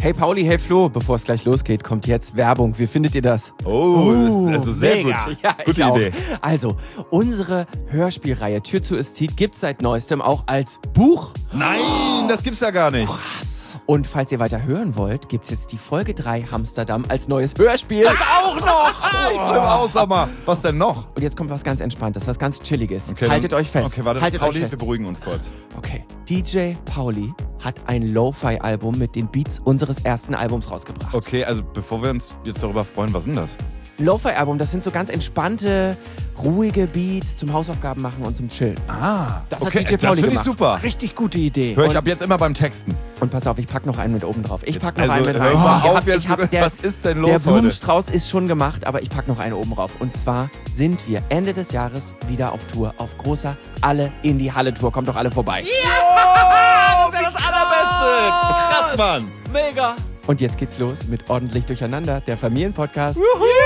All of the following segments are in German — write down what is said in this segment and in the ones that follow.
Hey Pauli, hey Flo, bevor es gleich losgeht, kommt jetzt Werbung. Wie findet ihr das? Oh, das ist also sehr mega. gut. Ja, Gute ich auch. Idee. Also, unsere Hörspielreihe Tür zu es zieht gibt's seit neuestem auch als Buch. Nein, das gibt's ja gar nicht. Und falls ihr weiter hören wollt, gibt's jetzt die Folge 3 Amsterdam als neues Hörspiel. Das auch noch! Ich flippe aus, sag mal. Was denn noch? Und jetzt kommt was ganz Entspanntes, was ganz Chilliges. Okay, Haltet dann- euch fest. Okay, warte, Haltet Pauli, euch fest. wir beruhigen uns kurz. Okay. DJ Pauli hat ein Lo-Fi-Album mit den Beats unseres ersten Albums rausgebracht. Okay, also bevor wir uns jetzt darüber freuen, was ist denn das? Lo-Fi-Album, das sind so ganz entspannte, ruhige Beats zum Hausaufgaben machen und zum Chillen. Das hat okay, DJ das Pauli finde ich gemacht. super. Richtig gute Idee. Hör ich ab jetzt immer beim Texten. Und pass auf, ich pack noch einen mit oben drauf. Ich pack noch also, einen mit hör rein. mal Ihr auf habt- jetzt, ich hab- der, was ist denn der los heute? Blumenstrauß ist schon gemacht, aber ich pack noch einen oben drauf. Und zwar sind wir Ende des Jahres wieder auf Tour, auf großer Alle in die Halle Tour. Kommt doch alle vorbei. Das ist ja das Allerbeste. Krass, Mann. Mega. Und jetzt geht's los mit Ordentlich Durcheinander, der Familienpodcast.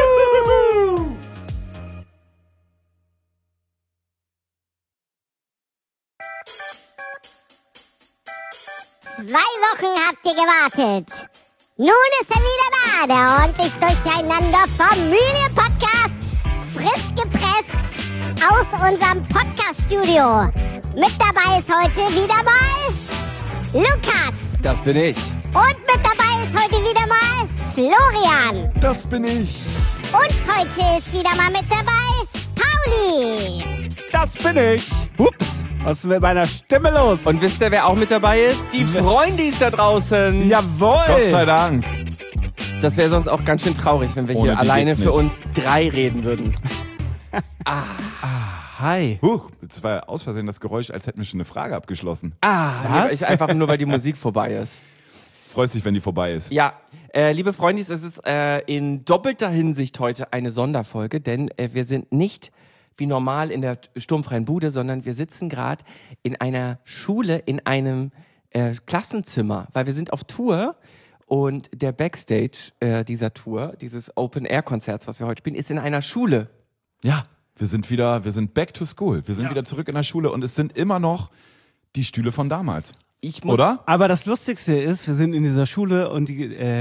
Zwei Wochen habt ihr gewartet. Nun ist er wieder da, der ordentlich durcheinander Familie-Podcast. Frisch gepresst aus unserem Podcast-Studio. Mit dabei ist heute wieder mal Lukas. Das bin ich. Und mit dabei ist heute wieder mal Florian. Das bin ich. Und heute ist wieder mal mit dabei Pauli. Das bin ich. Ups, was ist mit meiner Stimme los? Und wisst ihr, wer auch mit dabei ist? Die Freundis da draußen. jawohl. Gott sei Dank. Das wäre sonst auch ganz schön traurig, wenn wir Ohne hier die alleine geht's für nicht. uns 3 reden würden. Hi. Huch, jetzt war aus Versehen das Geräusch, als hätten wir schon eine Frage abgeschlossen. Nee, ich einfach nur, weil die Musik vorbei ist. Freust dich, wenn die vorbei ist. Ja, liebe Freundis, es ist in doppelter Hinsicht heute eine Sonderfolge, denn wir sind nicht wie normal in der sturmfreien Bude, sondern wir sitzen gerade in einer Schule, in einem Klassenzimmer, weil wir sind auf Tour und der Backstage dieser Tour, dieses Open-Air-Konzerts, was wir heute spielen, ist in einer Schule. Ja, wir sind back to school. Wir sind wieder zurück in der Schule und es sind immer noch die Stühle von damals. Ich muss Oder? Aber das Lustigste ist, wir sind in dieser Schule und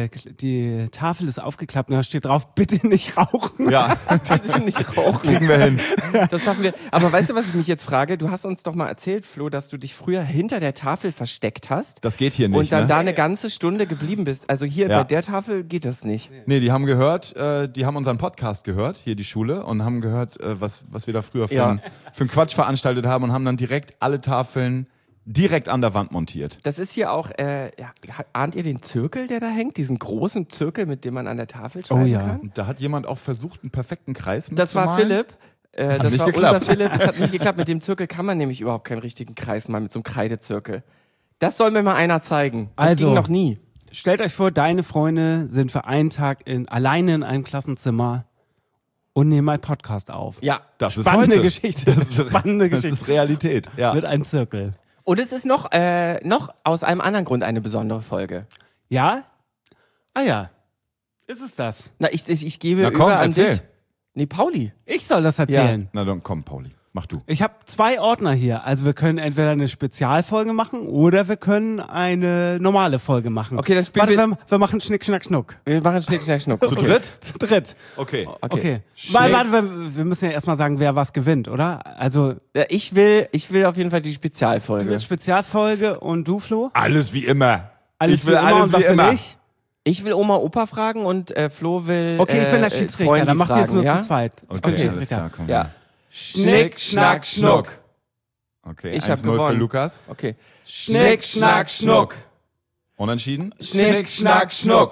die Tafel ist aufgeklappt und da steht drauf, bitte nicht rauchen. Ja, bitte nicht rauchen. kriegen wir hin. Das schaffen wir. Aber weißt du, was ich mich jetzt frage? Du hast uns doch mal erzählt, Flo, dass du dich früher hinter der Tafel versteckt hast. Das geht hier nicht, Und dann ne? da eine ganze Stunde geblieben bist. Also hier Ja. bei der Tafel geht das nicht. Nee, die haben gehört, die haben unseren Podcast gehört, hier die Schule, und haben gehört, was wir da früher für einen Quatsch veranstaltet haben und haben dann direkt alle Tafeln direkt an der Wand montiert. Das ist hier auch, ahnt ihr den Zirkel, der da hängt? Diesen großen Zirkel, mit dem man an der Tafel schreiben ja. kann? Und da hat jemand auch versucht, einen perfekten Kreis Das war mitzumalen. Philipp. Das nicht war geklappt. unser Philipp. Es hat nicht geklappt. Mit dem Zirkel kann man nämlich überhaupt keinen richtigen Kreis machen, mit so einem Kreidezirkel. Das soll mir mal einer zeigen. Das Also. ging noch nie. Stellt euch vor, deine Freunde sind für einen Tag alleine in einem Klassenzimmer und nehmen einen Podcast auf. Ja. Das ist Spannende heute. Geschichte. Das ist, Spannende das Geschichte. ist Realität. Ja. Mit einem Zirkel. Und es ist noch aus einem anderen Grund eine besondere Folge. Ja? Ah ja. Ist es das? Na, ich gebe Na komm, über an erzähl. dich. Nee, Pauli. Ich soll das erzählen. Na dann komm, Pauli, mach du. Ich habe 2 Ordner hier. Also wir können entweder eine Spezialfolge machen oder wir können eine normale Folge machen. Okay, dann spielen Warte, wir machen Schnick, Schnack, Schnuck. Wir machen Schnick, Schnack, Schnuck. Zu dritt? Zu dritt. Okay. Okay. Schnick. Warte, wir müssen ja erstmal sagen, wer was gewinnt, oder? Also, Ja, ich will auf jeden Fall die du Spezialfolge. willst Spezialfolge und du, Flo? Alles wie immer. Alles ich will wie immer alles und was wie immer. will ich? Ich will Oma, Opa fragen und Flo will Okay, ich bin der Schiedsrichter. Freunde Dann macht ihr jetzt fragen, nur ja? zu zweit. Ich bin Okay, alles Schiedsrichter. klar, komm. Ja. Schnick, Schnack, Schnuck. Okay, Ich hab 1-0 für gewonnen. Lukas. Okay. Schnick, Schnack, Schnuck. Unentschieden? Schnick, Schnack, Schnuck.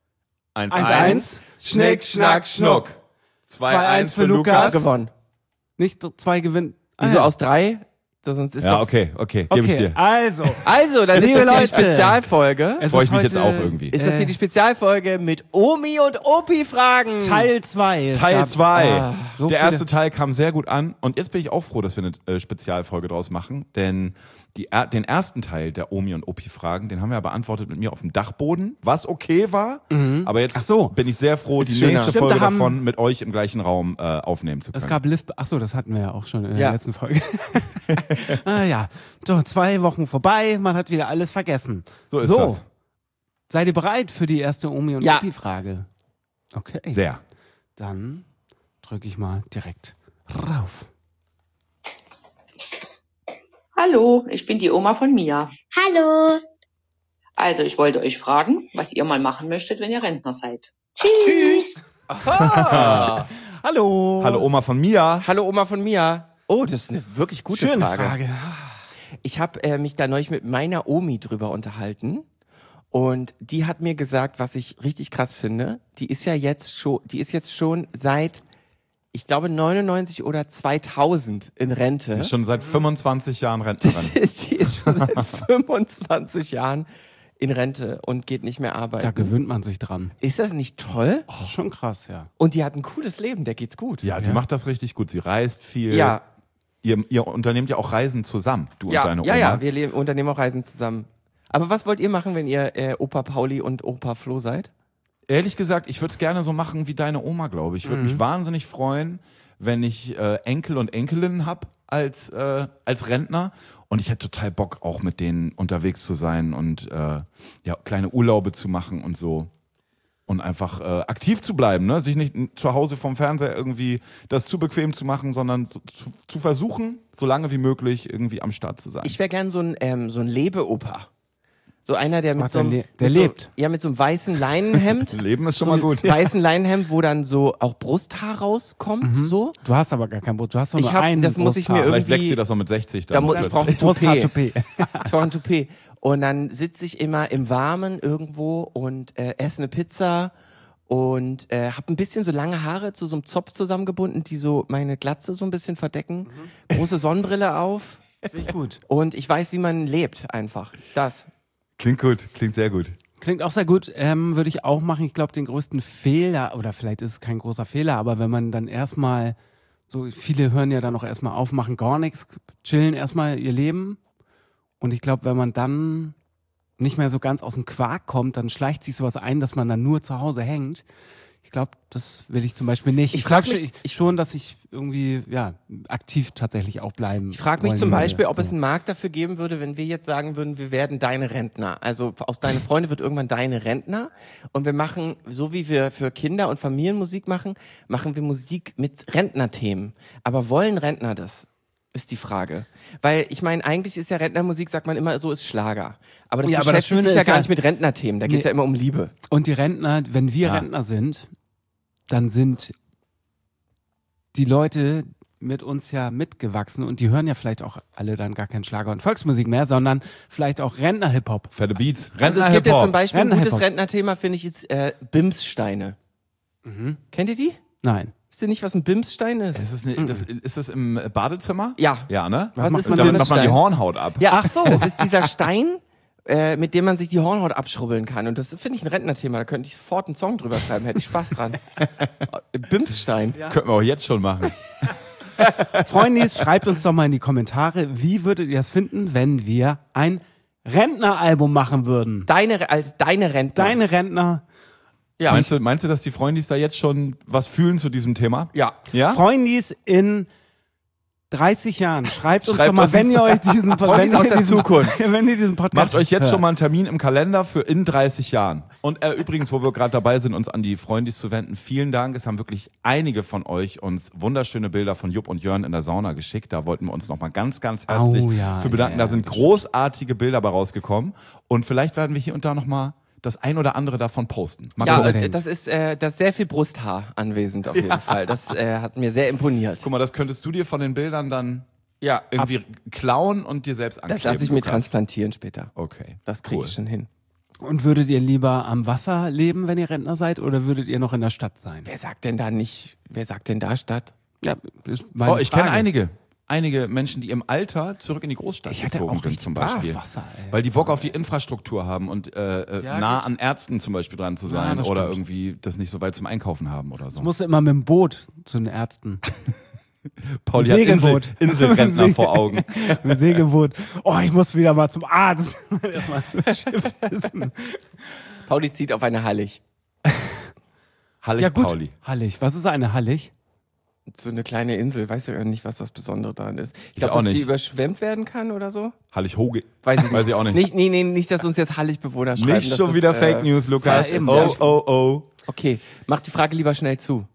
1-1. Schnick, Schnack, Schnuck. 2-1 für Lukas. Gewonnen. Nicht 2 gewinnen. Wieso aus 3? Sonst ist Ja, doch... okay, gebe ich dir. Also. Also, dann ist Liebe das hier die Leute. Spezialfolge. Es Freue ist ich mich jetzt heute auch irgendwie. Ist das hier die Spezialfolge mit Omi und Opi fragen? Teil 2. Teil 2. so Der viele- erste Teil kam sehr gut an und jetzt bin ich auch froh, dass wir eine Spezialfolge draus machen, denn den ersten Teil der Omi und Opi Fragen, den haben wir ja beantwortet mit mir auf dem Dachboden, was okay war, aber jetzt Ach so. bin ich sehr froh, die schöner. nächste Stimmt, Folge da haben- davon mit euch im gleichen Raum aufnehmen zu können. Es gab Lift. Achso, das hatten wir ja auch schon in der Ja. letzten Folge. Ja. So, 2 Wochen vorbei, man hat wieder alles vergessen. so ist das. Seid ihr bereit für die erste Omi- und Ja. Opi-Frage? Okay. Sehr. Dann drücke ich mal direkt rauf. Hallo, ich bin die Oma von Mia. Hallo. Also, ich wollte euch fragen, was ihr mal machen möchtet, wenn ihr Rentner seid. Tschüss. Hallo. Hallo Oma von Mia. Hallo Oma von Mia. Oh, das ist eine wirklich gute Schöne Frage. Frage. Ich habe mich da neulich mit meiner Omi drüber unterhalten und die hat mir gesagt, was ich richtig krass finde. Die ist jetzt schon seit, ich glaube 99 oder 2000 in Rente. Sie ist schon seit 25 Jahren Rentnerin. Die ist schon seit 25 Jahren in Rente und geht nicht mehr arbeiten. Da gewöhnt man sich dran. Ist das nicht toll? Das ist schon krass, ja. Und die hat ein cooles Leben, der geht's gut. Ja, die macht das richtig gut. Sie reist viel. Ja, Ihr unternehmt ja auch Reisen zusammen, du ja, und deine Oma. ja, wir unternehmen auch Reisen zusammen. Aber was wollt ihr machen, wenn ihr Opa Pauli und Opa Flo seid? Ehrlich gesagt, ich würde es gerne so machen wie deine Oma, glaube ich. Ich würde mich wahnsinnig freuen, wenn ich Enkel und Enkelinnen habe als Rentner. Und ich hätte total Bock, auch mit denen unterwegs zu sein und kleine Urlaube zu machen und so. Und einfach aktiv zu bleiben, ne? Sich nicht zu Hause vom Fernseher irgendwie das zu bequem zu machen, sondern zu versuchen, so lange wie möglich irgendwie am Start zu sein. Ich wäre gern so ein Lebeopa. So einer, der mit macht so einem... der mit lebt. Ja, mit so einem weißen Leinenhemd. Leben ist schon so mal einem gut. weißen Leinenhemd, wo dann so auch Brusthaar rauskommt, so. Du hast aber gar kein Brot. Du hast doch Ich nur hab- einen das muss ich mir Brusthaar. Vielleicht wächst irgendwie- dir das noch mit 60 Da dann. muss ich brauche ein Brusthaar Toupet. Toupet. Ich brauche ein Toupet. Und dann sitze ich immer im Warmen irgendwo und esse eine Pizza und habe ein bisschen so lange Haare zu so einem Zopf zusammengebunden, die so meine Glatze so ein bisschen verdecken. Große Sonnenbrille auf Finde ich gut. und ich weiß, wie man lebt einfach. Das. Klingt gut, klingt sehr gut. Klingt auch sehr gut. Würde ich auch machen. Ich glaube, den größten Fehler, oder vielleicht ist es kein großer Fehler, aber wenn man dann erstmal, so viele hören ja dann auch erstmal auf, machen gar nichts, chillen erstmal ihr Leben. Und ich glaube, wenn man dann nicht mehr so ganz aus dem Quark kommt, dann schleicht sich sowas ein, dass man dann nur zu Hause hängt. Ich glaube, das will ich zum Beispiel nicht. Ich Ich glaube frag mich- schon, dass ich irgendwie aktiv tatsächlich auch bleiben. Ich frage mich wollen zum würde. Beispiel, ob So. es einen Markt dafür geben würde, wenn wir jetzt sagen würden, wir werden deine Rentner. Also aus deinen Freunde wird irgendwann deine Rentner. Und wir machen, so wie wir für Kinder- und Familienmusik machen, machen wir Musik mit Rentnerthemen. Aber wollen Rentner das? Ist die Frage. Weil ich meine, eigentlich ist ja Rentnermusik, sagt man immer, so ist Schlager. Aber das Ja, aber das beschäftigt Schöne sich ja ist gar ja- nicht mit Rentnerthemen. Da geht's Nee. ja immer um Liebe. Und die Rentner, wenn wir Ja. Rentner sind, dann sind die Leute mit uns ja mitgewachsen und die hören ja vielleicht auch alle dann gar keinen Schlager und Volksmusik mehr, sondern vielleicht auch Rentner-Hip-Hop. Fette Beats. Also es gibt jetzt zum Rentner-Hip-Hop. Beispiel ein gutes Rentner-Hip-Hop. Rentnerthema, finde ich, ist Bimssteine. Kennt ihr die? Nein. Wisst ihr nicht, was ein Bimsstein ist? Ist das im Badezimmer? Ja. Ja, ne? Was ist ein Damit macht man die Bimsstein? Hornhaut ab. Ja, ach so. Das ist dieser Stein, mit dem man sich die Hornhaut abschrubbeln kann. Und das finde ich ein Rentnerthema. Da könnte ich sofort einen Song drüber schreiben. Hätte ich Spaß dran. Bimsstein. Könnten wir auch jetzt schon machen. Freundis, schreibt uns doch mal in die Kommentare, wie würdet ihr es finden, wenn wir ein Rentneralbum machen würden? Als deine Rentner. Deine Rentner. Ja. Meinst du, dass die Freundis da jetzt schon was fühlen zu diesem Thema? Ja. Ja? Freundis in 30 Jahren. Schreibt uns Schreibt doch mal, uns- wenn ihr euch diesen Freundis aus der Zukunft. wenn ihr diesen Podcast Macht euch jetzt hört. schon mal einen Termin im Kalender für in 30 Jahren. Und übrigens, wo wir gerade dabei sind, uns an die Freundis zu wenden, vielen Dank. Es haben wirklich einige von euch uns wunderschöne Bilder von Jupp und Jörn in der Sauna geschickt. Da wollten wir uns nochmal ganz, ganz herzlich für bedanken. Da sind großartige Bilder bei rausgekommen. Und vielleicht werden wir hier und da nochmal das ein oder andere davon posten. Mal Ja, gucken. das ist sehr viel Brusthaar anwesend auf jeden Fall. Das hat mir sehr imponiert. Guck mal, das könntest du dir von den Bildern dann Ja, irgendwie klauen und dir selbst ankleben. das lasse ich mir Lukas. transplantieren später. Okay. Das kriege Cool. ich schon hin. Und würdet ihr lieber am Wasser leben, wenn ihr Rentner seid, oder würdet ihr noch in der Stadt sein? Wer sagt denn da Stadt? Ja, ist meine Oh, ich kenne Frage. einige Menschen, die im Alter zurück in die Großstadt Ich hätte gezogen auch sind richtig zum Bock auf Beispiel. Wasser, ey. Weil die Bock auf die Infrastruktur haben und nah an Ärzten zum Beispiel dran zu sein das oder stimmt. irgendwie das nicht so weit zum Einkaufen haben oder so. Ich musste immer mit dem Boot zu den Ärzten. Pauli Im hat Segelboot. Inselrentner vor Augen. Mit dem Segelboot. Oh, ich muss wieder mal zum Arzt. Erstmal Schiff wissen. Pauli zieht auf eine Hallig. Hallig Ja gut, Pauli. Hallig. Was ist eine Hallig? So eine kleine Insel, weiß ja nicht, was das Besondere daran ist. Ich auch glaube, dass die nicht. überschwemmt werden kann oder so. Hallig-Hoge. Weiß ich nicht. Weiß ich auch nicht. Nicht, dass uns jetzt Hallig-Bewohner schreiben. Nicht dass schon das, wieder Fake News, Lukas. ja, eben. Oh. Okay, mach die Frage lieber schnell zu.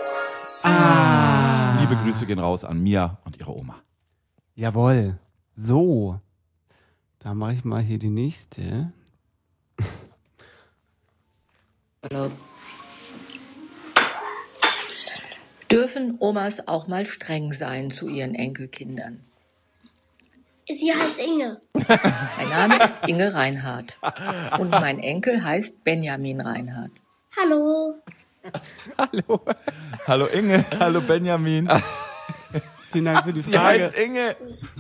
Liebe Grüße gehen raus an Mia und ihre Oma. Jawohl. So. Da mache ich mal hier die nächste. Hallo. Dürfen Omas auch mal streng sein zu ihren Enkelkindern? Sie heißt Inge. Mein Name ist Inge Reinhardt und mein Enkel heißt Benjamin Reinhardt. Hallo. Hallo Inge, hallo Benjamin. Vielen Dank für die Sie Frage. heißt Inge.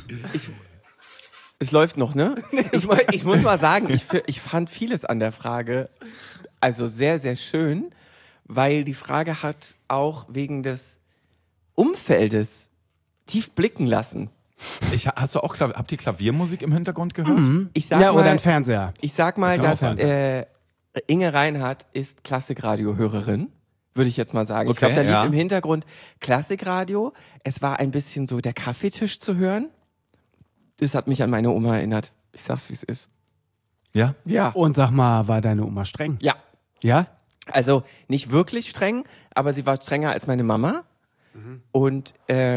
Es läuft noch, ne? Ich muss mal sagen, ich fand vieles an der Frage also sehr, sehr schön, weil die Frage hat auch wegen des Umfeldes tief blicken lassen. Hast du auch habt ihr Klaviermusik im Hintergrund gehört? Ich sag Ja, mal, oder ein Fernseher. Ich sag mal, Kann auch dass sein. Inge Reinhardt ist Klassikradio-Hörerin, würde ich jetzt mal sagen. Ich Okay, glaube, da lief ja. im Hintergrund Klassikradio. Es war ein bisschen so der Kaffeetisch zu hören. Das hat mich an meine Oma erinnert. Ich sag's, wie es ist. Ja. Ja. Und sag mal, war deine Oma streng? Ja. Ja? Also nicht wirklich streng, aber sie war strenger als meine Mama. Und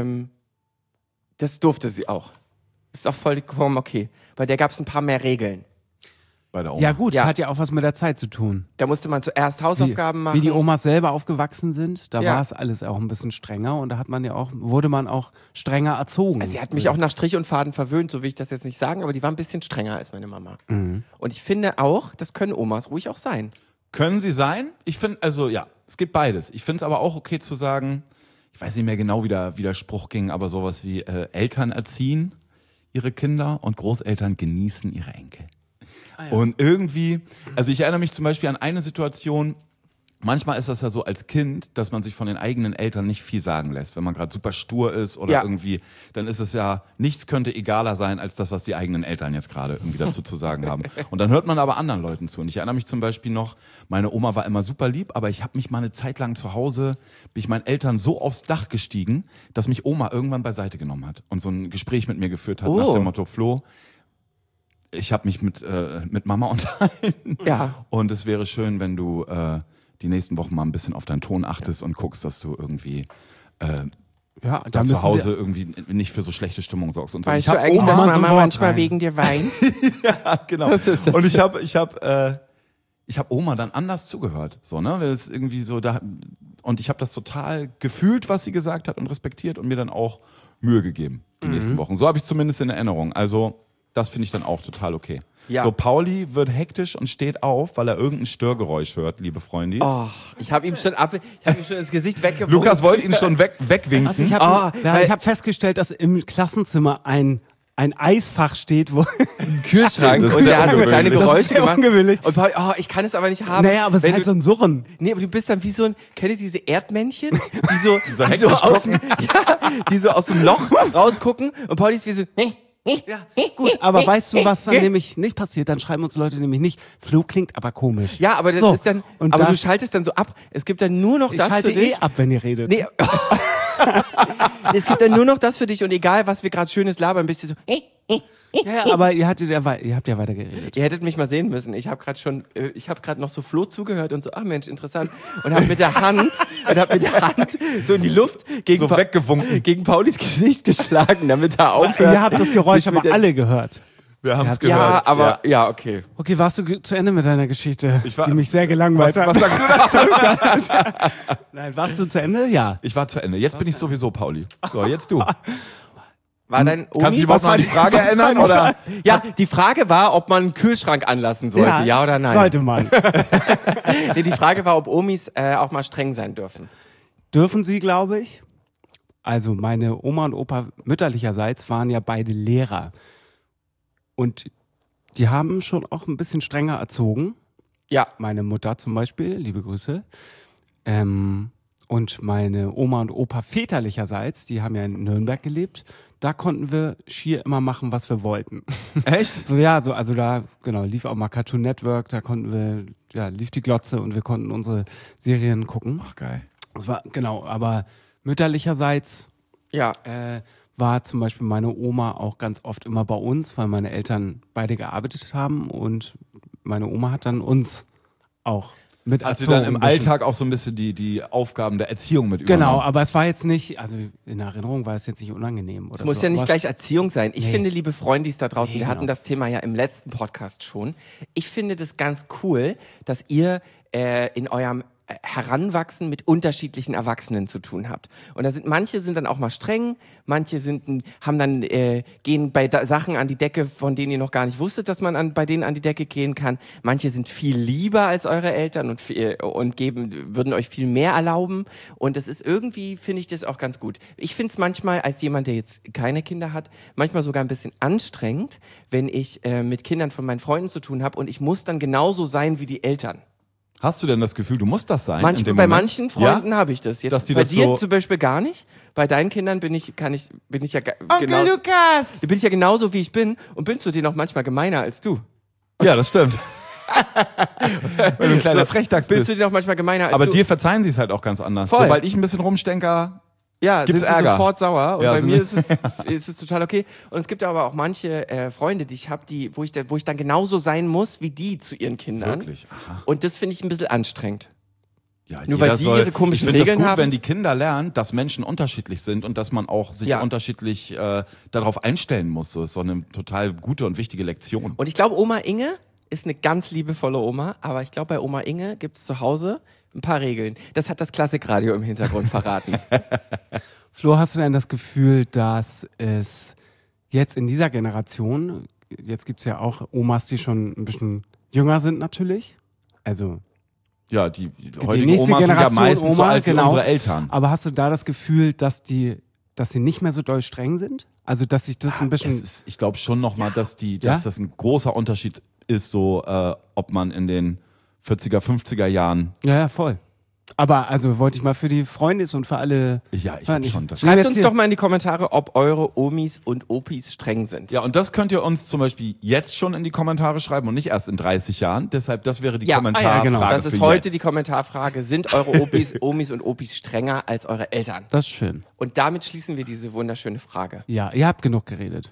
das durfte sie auch. Ist auch vollkommen okay. Bei der gab es ein paar mehr Regeln. Bei der Oma. Ja gut, Ja. hat ja auch was mit der Zeit zu tun. Da musste man zuerst Hausaufgaben machen. Wie die Omas selber aufgewachsen sind, da Ja. war es alles auch ein bisschen strenger und da wurde man auch strenger erzogen. Also sie hat mich auch nach Strich und Faden verwöhnt, so will ich das jetzt nicht sagen, aber die war ein bisschen strenger als meine Mama. Und ich finde auch, das können Omas ruhig auch sein. Können sie sein? Ich finde, also ja, es gibt beides. Ich finde es aber auch okay zu sagen, ich weiß nicht mehr genau, wie der Spruch ging, aber sowas wie Eltern erziehen ihre Kinder und Großeltern genießen ihre Enkel. Und irgendwie, also ich erinnere mich zum Beispiel an eine Situation, manchmal ist das ja so als Kind, dass man sich von den eigenen Eltern nicht viel sagen lässt. Wenn man gerade super stur ist oder Ja. irgendwie, dann ist es ja, nichts könnte egaler sein als das, was die eigenen Eltern jetzt gerade irgendwie dazu zu sagen haben. Und dann hört man aber anderen Leuten zu. Und ich erinnere mich zum Beispiel noch, meine Oma war immer super lieb, aber ich habe mich mal eine Zeit lang zu Hause, bin ich meinen Eltern so aufs Dach gestiegen, dass mich Oma irgendwann beiseite genommen hat und so ein Gespräch mit mir geführt hat nach dem Motto, Flo, ich habe mich mit Mama unterhalten. Ja. Und es wäre schön, wenn du die nächsten Wochen mal ein bisschen auf deinen Ton achtest und guckst, dass du irgendwie ja, da zu müssen Hause irgendwie nicht für so schlechte Stimmung sorgst. Und so. Weißt Ich hab du eigentlich, Oma, dass Oma zum Mama Wort manchmal rein. wegen dir weint? genau. Und ich hab Oma dann anders zugehört, so ne, weil es irgendwie so da und ich habe das total gefühlt, was sie gesagt hat und respektiert und mir dann auch Mühe gegeben die nächsten Wochen. So habe ich es zumindest in Erinnerung. Also das finde ich dann auch total okay. Ja. So, Pauli wird hektisch und steht auf, weil er irgendein Störgeräusch hört, liebe Freundis. Ich habe ihm schon ins Gesicht weggewunken. Lukas wollte ihn schon wegwinken. Also ich habe festgestellt, dass im Klassenzimmer ein Eisfach steht, wo Kühlschrank Das ist und sehr der hat so kleine ungewöhnlich. Das ist Geräusche sehr gemacht. ungewöhnlich. Und Paul, ich kann es aber nicht haben. naja, aber es ist Wenn halt du- so ein Surren. Nee, aber du bist dann wie so ein, kennt ihr diese Erdmännchen? Die so hektisch aus dem, die so aus dem Loch rausgucken und Pauli ist wie so, Gut, aber weißt du, was dann nämlich nicht passiert? Dann schreiben uns Leute nämlich nicht, Flo klingt aber komisch. ja, aber das So, ist dann, und aber du das- schaltest dann so ab. Es gibt dann nur noch Ich das schalte für dich. ab, wenn ihr redet. Nee. Es gibt dann nur noch das für dich und egal, was wir gerade schönes labern, bist du so, Ja, aber ihr habt ja weiter geredet. ihr hättet mich mal sehen müssen. Ich habe gerade noch so Flo zugehört und so, ach Mensch, interessant. Und habe mit der Hand so in die Luft gegen, So weggewunken. gegen Paulis Gesicht geschlagen, damit er aufhört. Ihr habt das Geräusch sich aber mit der- alle gehört. Wir haben es Ja, Ja, gehört. aber, ja, okay. Okay, warst du zu Ende mit deiner Geschichte, Ich war- die mich sehr gelangweilt Was hat? sagst du dazu? Nein, warst du zu Ende? Ja. Ich war zu Ende. Jetzt bin ich sowieso, Pauli. So, jetzt du. War dein Omi? Kannst du dich überhaupt noch an die Frage erinnern? Oder? Ja, die Frage war, ob man einen Kühlschrank anlassen sollte, ja oder nein. Sollte man. Nee, die Frage war, ob Omis auch mal streng sein dürfen. Dürfen sie, glaube ich. Also meine Oma und Opa mütterlicherseits waren ja beide Lehrer. Und die haben schon auch ein bisschen strenger erzogen. Ja. Meine Mutter zum Beispiel, liebe Grüße. Und meine Oma und Opa väterlicherseits, die haben ja in Nürnberg gelebt. Da konnten wir schier immer machen, was wir wollten. Echt? So ja, so also da genau lief auch mal Cartoon Network, da konnten wir lief die Glotze und wir konnten unsere Serien gucken. Ach, geil. Das war genau, aber Mütterlicherseits Ja. war zum Beispiel meine Oma auch ganz oft immer bei uns, weil meine Eltern beide gearbeitet haben und meine Oma hat dann uns auch mit Hat sie erzogen. dann im ein bisschen. Alltag auch so ein bisschen die Aufgaben der Erziehung mit übernommen? Genau, aber es war jetzt nicht, also in Erinnerung war es jetzt nicht unangenehm. Es muss ja nicht gleich Erziehung sein. Ich Nee. finde, liebe Freundis da draußen, Nee, wir hatten genau. das Thema ja im letzten Podcast schon. Ich finde das ganz cool, dass ihr in eurem Heranwachsen mit unterschiedlichen Erwachsenen zu tun habt. Und da manche sind dann auch mal streng, manche haben dann gehen bei Sachen an die Decke, von denen ihr noch gar nicht wusstet, dass man bei denen an die Decke gehen kann. Manche sind viel lieber als eure Eltern und würden euch viel mehr erlauben. Und das ist irgendwie, finde ich das auch ganz gut. Ich finde es manchmal als jemand, der jetzt keine Kinder hat, manchmal sogar ein bisschen anstrengend, wenn ich mit Kindern von meinen Freunden zu tun habe und ich muss dann genauso sein wie die Eltern. Hast du denn das Gefühl, du musst das sein? in Manchmal, dem bei Moment? manchen Freunden habe ich das. Jetzt Dass die bei das dir so- zum Beispiel gar nicht. Bei deinen Kindern bin ich ja Onkel Lukas! bin ich ja genauso wie ich bin und bin zu dir noch manchmal gemeiner als du. Ja, das stimmt. Weil du ein kleiner Frechdachs Bist bist. du dir noch manchmal gemeiner als Aber du? dir verzeihen sie es halt auch ganz anders. Voll. Sobald ich ein bisschen rumstenker, Ja, Gibt's sind sie Ärger? sofort sauer. Und Ja, bei sind- mir ist es total okay. Und es gibt aber auch manche Freunde, die ich habe, wo ich dann genauso sein muss wie die zu ihren Kindern. Wirklich? Aha. Und das finde ich ein bisschen anstrengend. Ja, Nur weil jeder die soll, ihre komischen ich finde das Regeln gut, haben. wenn die Kinder lernen, dass Menschen unterschiedlich sind und dass man auch sich Ja. unterschiedlich darauf einstellen muss. So ist so eine total gute und wichtige Lektion. Und ich glaube, Oma Inge ist eine ganz liebevolle Oma, aber ich glaube, bei Oma Inge gibt es zu Hause ein paar Regeln. Das hat das Klassikradio im Hintergrund verraten. Flo, hast du denn das Gefühl, dass es jetzt in dieser Generation, jetzt gibt's ja auch Omas, die schon ein bisschen jünger sind natürlich, also Ja, die die heutigen nächste Omas sind ja Generation meistens so Oma, alt wie genau. unsere Eltern. Aber hast du da das Gefühl, dass sie nicht mehr so doll streng sind? Also, dass sich das ein bisschen... Ich glaube schon nochmal, dass Ja? das ein großer Unterschied ist, so ob man in den 40er, 50er Jahren. Ja, voll. Aber also wollte ich mal für die Freundis und für alle... Ja, ich glaube schon. Das Das Schreibt uns doch mal in die Kommentare, ob eure Omis und Opis streng sind. ja, und das könnt ihr uns zum Beispiel jetzt schon in die Kommentare schreiben und nicht erst in 30 Jahren. Deshalb, das wäre die Ja, Kommentarfrage genau. Das ist für heute jetzt. die Kommentarfrage. Sind eure Omis und Opis strenger als eure Eltern? Das ist schön. Und damit schließen wir diese wunderschöne Frage. Ja, ihr habt genug geredet.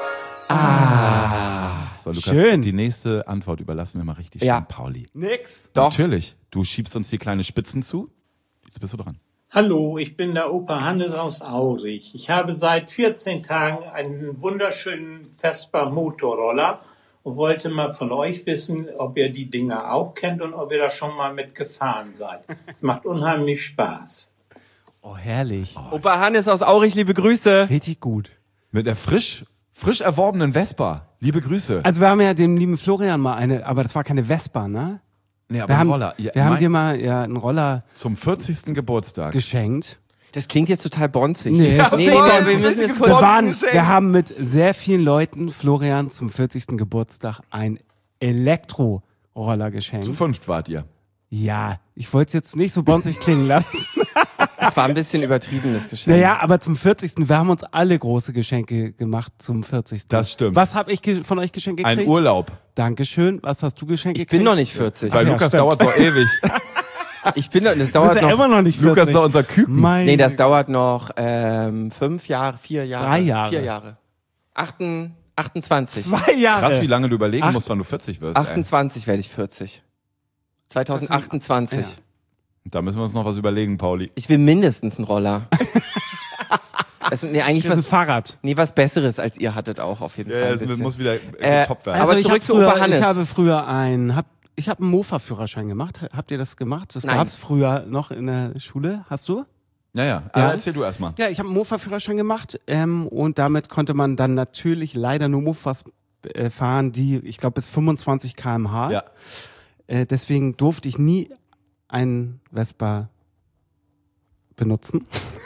So, Lukas, Schön. die nächste Antwort überlassen wir mal richtig Ja. schön Pauli. Nix. Doch. Natürlich. Du schiebst uns hier kleine Spitzen zu. Jetzt bist du dran. Hallo, ich bin der Opa Hannes aus Aurich. Ich habe seit 14 Tagen einen wunderschönen Vespa Motorroller und wollte mal von euch wissen, ob ihr die Dinger auch kennt und ob ihr da schon mal mitgefahren seid. Es macht unheimlich Spaß. Oh, herrlich. Opa Hannes aus Aurich, liebe Grüße. Richtig gut. Mit der frisch erworbenen Vespa. Liebe Grüße. Also wir haben ja dem lieben Florian mal aber das war keine Vespa, ne? Nee, aber Wir ein haben, Roller. Ja, wir haben mein- dir mal einen Roller zum 40. Geburtstag. geschenkt. Das klingt jetzt total bonzig. Nee, das nee, ist nee, voll wir müssen jetzt kurz... Wir haben mit sehr vielen Leuten Florian zum 40. Geburtstag ein Elektroroller geschenkt. Zu 5 wart ihr. Ja, ich wollte es jetzt nicht so bonzig klingen lassen. Das war ein bisschen übertriebenes Geschenk. Naja, aber zum 40. Wir haben uns alle große Geschenke gemacht zum 40. Das stimmt. Was habe ich von euch geschenkt gekriegt? Ein Urlaub. Dankeschön. Was hast du geschenkt Ich gekriegt? bin noch nicht 40. Bei ja, Lukas stimmt. dauert es ewig. Ich bin noch, das Du bist dauert ja noch... immer noch nicht 40. Lukas ist doch unser Küken. Meine Nee, das dauert noch 5 Jahre, 4 Jahre. 3 Jahre. 4 Jahre. 28. 2 Jahre. Krass, wie lange du überlegen Ach- musst, wann du 40 wirst. Ey. 28 werde ich 40. 2028. Ja. Da müssen wir uns noch was überlegen, Pauli. Ich will mindestens einen Roller. Eigentlich Das ist ein Fahrrad. was Besseres als ihr hattet auch auf jeden Fall. Ein es bisschen. muss wieder top werden. Aber ich zurück hab zu früher, Opa Hannes. Ich habe früher einen Mofa-Führerschein gemacht. Habt ihr das gemacht? Das Nein. gab's früher noch in der Schule. Hast du? Ja. Aber erzähl du erstmal. Ja, ich habe einen Mofa-Führerschein gemacht und damit konnte man dann natürlich leider nur Mofas fahren, die, ich glaube, bis 25 km/h. Ja. Deswegen durfte ich nie einen Vespa benutzen.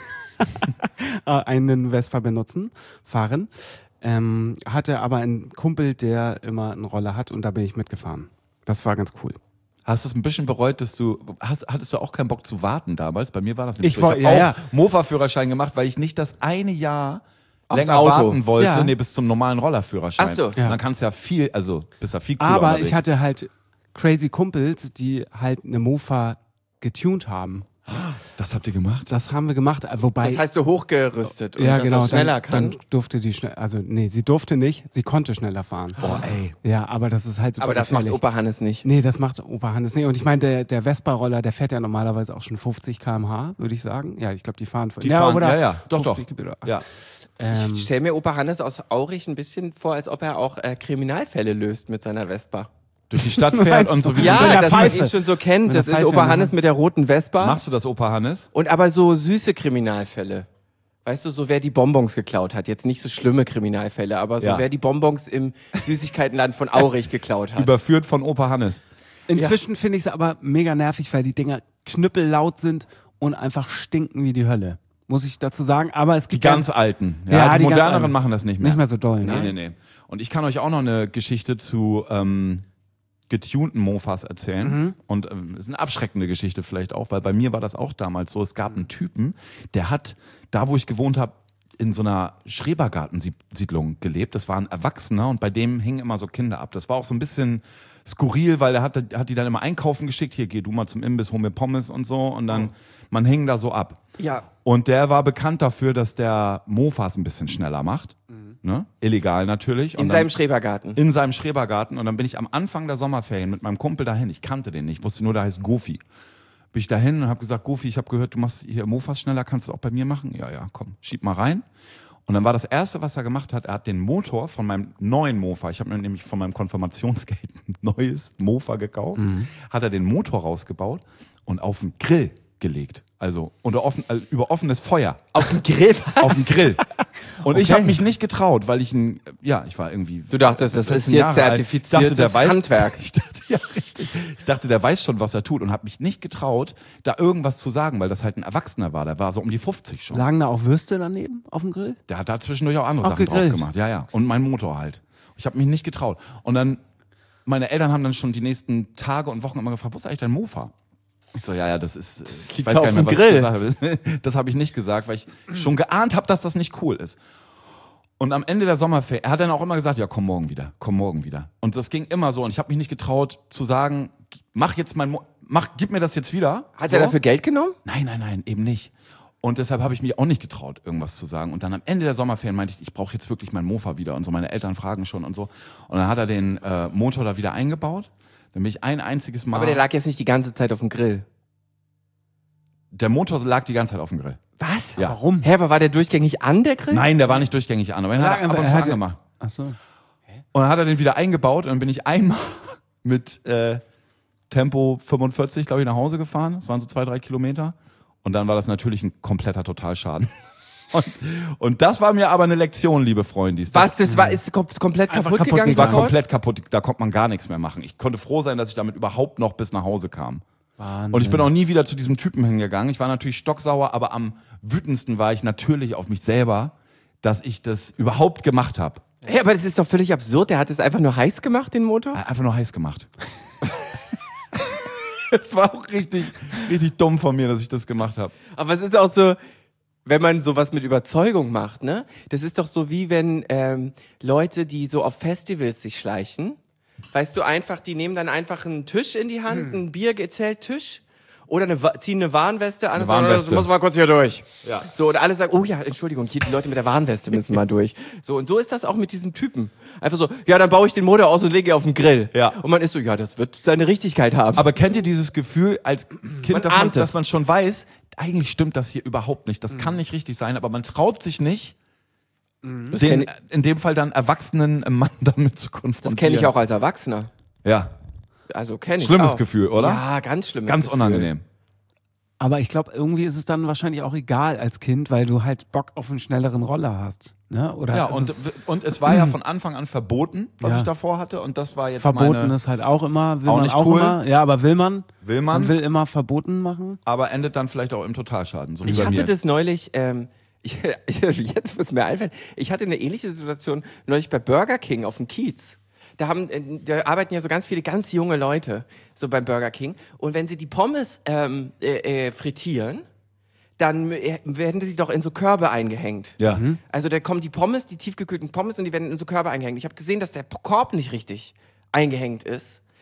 fahren. Hatte aber einen Kumpel, der immer einen Roller hat und da bin ich mitgefahren. Das war ganz cool. Hast du es ein bisschen bereut, dass hattest du auch keinen Bock zu warten damals? Bei mir war das nämlich Ich so. war- Ich ja, habe ja. auch Mofa-Führerschein gemacht, weil ich nicht das eine Jahr Aufs länger Auto. warten wollte, Ja. bis zum normalen Rollerführerschein. Ach so. Und Ja. dann kannst du ja bist ja viel cooler Aber unterwegs. ich hatte halt crazy Kumpels, die halt eine Mofa getuned haben. Das habt ihr gemacht? Das haben wir gemacht, wobei... Das heißt so hochgerüstet und ja, dass genau, das schneller kann. Dann durfte die schnell, also nee, sie durfte nicht, sie konnte schneller fahren. Oh, ey. Ja, aber das ist halt super Aber das macht gefährlich. Opa Hannes nicht. Nee, das macht Opa Hannes nicht. Und ich meine, der Vespa-Roller, der fährt ja normalerweise auch schon 50 km/h, würde ich sagen. Ja, ich glaube, die fahren... Die fahren, oder ja, doch. 50 Oder, Ja. Ich stelle mir Opa Hannes aus Aurich ein bisschen vor, als ob er auch Kriminalfälle löst mit seiner Vespa. Durch die Stadt fährt und so wie Ja, so. Ja, der dass man Pfeife. ihn schon so kennt. Mit Das der ist Pfeife Opa im Hannes Hand. mit der roten Vespa. Machst du das, Opa Hannes? Und aber so süße Kriminalfälle. Weißt du, so wer die Bonbons geklaut hat. Jetzt nicht so schlimme Kriminalfälle, aber so Ja. wer die Bonbons im Süßigkeitenland von Aurich geklaut hat. Überführt von Opa Hannes. Inzwischen finde ich es aber mega nervig, weil die Dinger knüppellaut sind und einfach stinken wie die Hölle. Muss ich dazu sagen. Aber es Die gibt ganz alten. Ja, Ja, die die ganz moderneren alten. machen das nicht mehr. nicht mehr so doll, ne? Nee. Und ich kann euch auch noch eine Geschichte zu getunten Mofas erzählen. Und ist eine abschreckende Geschichte vielleicht auch, weil bei mir war das auch damals so. Es gab einen Typen, der hat, da wo ich gewohnt habe, in so einer Schrebergartensiedlung gelebt. Das war ein Erwachsener und bei dem hingen immer so Kinder ab. Das war auch so ein bisschen skurril, weil er hat die dann immer einkaufen geschickt. Hier, geh du mal zum Imbiss, hol mir Pommes und so. Und dann, man hing da so ab. Ja. Und der war bekannt dafür, dass der Mofas ein bisschen schneller macht. Ne? Illegal natürlich. In seinem Schrebergarten. In seinem Schrebergarten. Und dann bin ich am Anfang der Sommerferien mit meinem Kumpel dahin. Ich kannte den nicht, wusste nur, der heißt Goofy. Bin ich dahin und habe gesagt, Goofy, ich habe gehört, du machst hier Mofas schneller, kannst du das auch bei mir machen? Ja, komm, schieb mal rein. Und dann war das Erste, was er gemacht hat, er hat den Motor von meinem neuen Mofa, ich habe mir nämlich von meinem Konfirmationsgeld ein neues Mofa gekauft, hat er den Motor rausgebaut und auf den Grill gelegt. Also über offenes Feuer. Auf dem Grill? Auf dem Grill. Und ich habe mich nicht getraut, weil ich ich war irgendwie... Du dachtest, das ist 13 hier Jahre alt. zertifiziertes Ich dachte, der weiß, Handwerk. Ich dachte, ja, richtig. Ich dachte, der weiß schon, was er tut und habe mich nicht getraut, da irgendwas zu sagen, weil das halt ein Erwachsener war. Der war so um die 50 schon. Lagen da auch Würste daneben auf dem Grill? Der hat da zwischendurch auch andere Auch Sachen drauf gegrillt. gemacht. Ja. Und mein Motor halt. Ich habe mich nicht getraut. Und dann, meine Eltern haben dann schon die nächsten Tage und Wochen immer gefragt, wo ist eigentlich dein Mofa? Ich so, das ist, ich liegt weiß auf gar nicht mehr, dem was ich Grill. gesagt habe. Das habe ich nicht gesagt, weil ich schon geahnt habe, dass das nicht cool ist. Und am Ende der Sommerferien, er hat dann auch immer gesagt, ja, komm morgen wieder. Und das ging immer so und ich habe mich nicht getraut zu sagen, gib mir das jetzt wieder. Hat er dafür Geld genommen? Nein, eben nicht. Und deshalb habe ich mich auch nicht getraut, irgendwas zu sagen. Und dann am Ende der Sommerferien meinte ich brauche jetzt wirklich mein Mofa wieder. Und so, meine Eltern fragen schon und so. Und dann hat er den Motor da wieder eingebaut. Dann bin ich ein einziges Mal... Aber der lag jetzt nicht die ganze Zeit auf dem Grill. Der Motor lag die ganze Zeit auf dem Grill. Was? Ja. Warum? Hä, aber war der durchgängig an, der Grill? Nein, der war nicht durchgängig an. Aber den hat er ab und zu angemacht. Ach so. Und dann hat er den wieder eingebaut. Und dann bin ich einmal mit Tempo 45, glaube ich, nach Hause gefahren. Das waren so 2-3 Kilometer. Und dann war das natürlich ein kompletter Totalschaden. Und das war mir aber eine Lektion, liebe Freundis. Was? Ist komplett Einfach kaputt kaputt gegangen? Das war gegangen. komplett kaputt. Da konnte man gar nichts mehr machen. Ich konnte froh sein, dass ich damit überhaupt noch bis nach Hause kam. Wahnsinn. Und ich bin auch nie wieder zu diesem Typen hingegangen. Ich war natürlich stocksauer, aber am wütendsten war ich natürlich auf mich selber, dass ich das überhaupt gemacht habe. Hey, aber das ist doch völlig absurd. Der hat es einfach nur heiß gemacht, den Motor? Einfach nur heiß gemacht. Es war auch richtig dumm von mir, dass ich das gemacht habe. Aber es ist auch so, wenn man sowas mit Überzeugung macht, ne? Das ist doch so wie wenn Leute, die so auf Festivals sich schleichen, weißt du, einfach, die nehmen dann einfach einen Tisch in die Hand, einen Bierzelttisch oder ziehen eine Warnweste an und sagen, Warnweste. du musst mal kurz hier durch. Ja. So, und alle sagen, oh ja, Entschuldigung, hier die Leute mit der Warnweste müssen mal durch. So, und so ist das auch mit diesem Typen. Einfach so, ja, dann baue ich den Motor aus und lege ihn auf den Grill. Ja. Und man ist so, ja, das wird seine Richtigkeit haben. Aber kennt ihr dieses Gefühl als Kind, Man ahnt es. dass man schon weiß, eigentlich stimmt das hier überhaupt nicht. Das kann nicht richtig sein, aber man traut sich nicht, den in dem Fall dann erwachsenen Mann damit zu konfrontieren. Das kenne ich auch als Erwachsener. Ja, Also kenne ich schlimmes auch. Gefühl, oder? Ja, ganz schlimmes Ganz Gefühl. unangenehm. Aber ich glaube, irgendwie ist es dann wahrscheinlich auch egal als Kind, weil du halt Bock auf einen schnelleren Roller hast. Ne? Oder Ja, ist es und es war ja von Anfang an verboten, was Ja. ich davor hatte. Und das war jetzt verboten meine... ist halt auch immer, will Auch man nicht auch cool. immer. Ja, aber will man? Will man? Man will immer verboten machen. Aber endet dann vielleicht auch im Totalschaden, so wie Ich bei hatte mir. das neulich, jetzt muss mir einfallen, ich hatte eine ähnliche Situation neulich bei Burger King auf dem Kiez. Da arbeiten ja so ganz viele ganz junge Leute so beim Burger King. Und wenn sie die Pommes frittieren, dann werden sie doch in so Körbe eingehängt. Ja. Also da kommen die Pommes, die tiefgekühlten Pommes, und die werden in so Körbe eingehängt. Ich habe gesehen, dass der Korb nicht richtig eingehängt ist.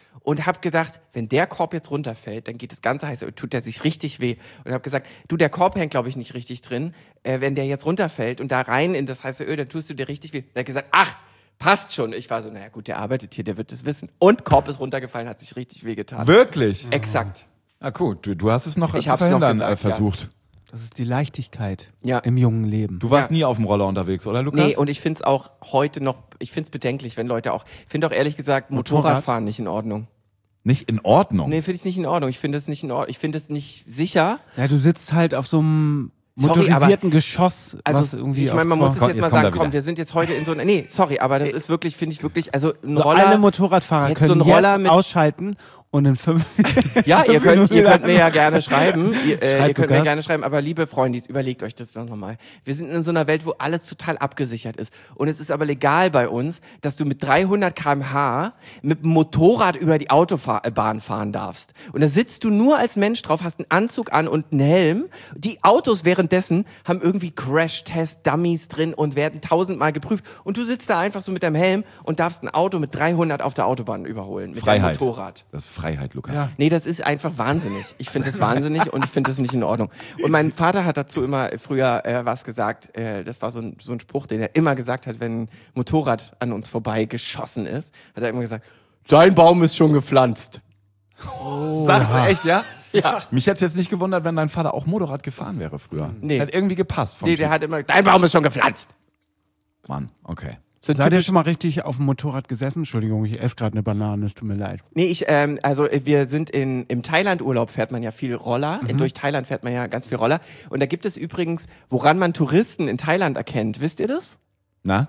und habe gedacht, wenn der Korb jetzt runterfällt, dann geht das ganze heiße Öl, tut der sich richtig weh. Und habe gesagt, du, der Korb hängt, glaube ich, nicht richtig drin. Wenn der jetzt runterfällt und da rein in das heiße Öl, dann tust du dir richtig weh. Und er hat gesagt, ach, passt schon. Ich war so, naja gut, der arbeitet hier, der wird das wissen. Und Korb ist runtergefallen, hat sich richtig weh getan. Wirklich? Exakt. Ah, gut. Du hast es noch Ich zu hab's noch verhindern gesagt, versucht. Das ist die Leichtigkeit Ja. im jungen Leben. Du warst nie auf dem Roller unterwegs, oder Lukas? Nee, und ich find's auch heute noch, ich find's bedenklich, wenn Leute auch, ich finde auch ehrlich gesagt Motorradfahren nicht in Ordnung. Nicht in Ordnung? Nee, finde ich nicht in Ordnung. Ich finde es nicht in Ordnung. Ich finde es nicht sicher. Ja, du sitzt halt auf so einem Sorry, motorisierten Geschoss, was Also, irgendwie ich meine, man auf muss es zwei- jetzt Jetzt mal kommt er sagen, komm, wieder. wir sind jetzt heute in so einer, nee, sorry, aber das ist wirklich, finde ich wirklich, also ein so Roller. alle Motorradfahrer jetzt können so ein Roller jetzt mit- ausschalten und in 5 Ja, ihr könnt wieder mir ja gerne schreiben. Ihr Schreibt könnt mir Lukas. gerne schreiben, aber liebe Freundis, überlegt euch das doch nochmal. Wir sind in so einer Welt, wo alles total abgesichert ist. Und es ist aber legal bei uns, dass du mit 300 km/h mit dem Motorrad über die Autobahn fahren darfst. Und da sitzt du nur als Mensch drauf, hast einen Anzug an und einen Helm. Die Autos währenddessen haben irgendwie Crash-Test-Dummies drin und werden 1000-mal geprüft. Und du sitzt da einfach so mit deinem Helm und darfst ein Auto mit 300 auf der Autobahn überholen. Mit deinem Freiheit. Motorrad. Das ist Freiheit, Lukas. Nee, das ist einfach wahnsinnig. Ich finde das wahnsinnig und ich finde das nicht in Ordnung. Und mein Vater hat dazu immer früher was gesagt. Das war so ein Spruch, den er immer gesagt hat, wenn ein Motorrad an uns vorbei geschossen ist. Hat er immer gesagt, dein Baum ist schon gepflanzt. Sagst du echt, ja? Ja. Mich hätte es jetzt nicht gewundert, wenn dein Vater auch Motorrad gefahren wäre früher. Nee. Hat irgendwie gepasst. Vom Nee, der Typ. hat immer, dein Baum ist schon gepflanzt. Mann, okay. So Seid ihr typisch- schon mal richtig auf dem Motorrad gesessen? Entschuldigung, ich esse gerade eine Banane, es tut mir leid. Nee, wir sind im Thailand-Urlaub, fährt man ja viel Roller. Durch Thailand fährt man ja ganz viel Roller. Und da gibt es übrigens, woran man Touristen in Thailand erkennt. Wisst ihr das? Na?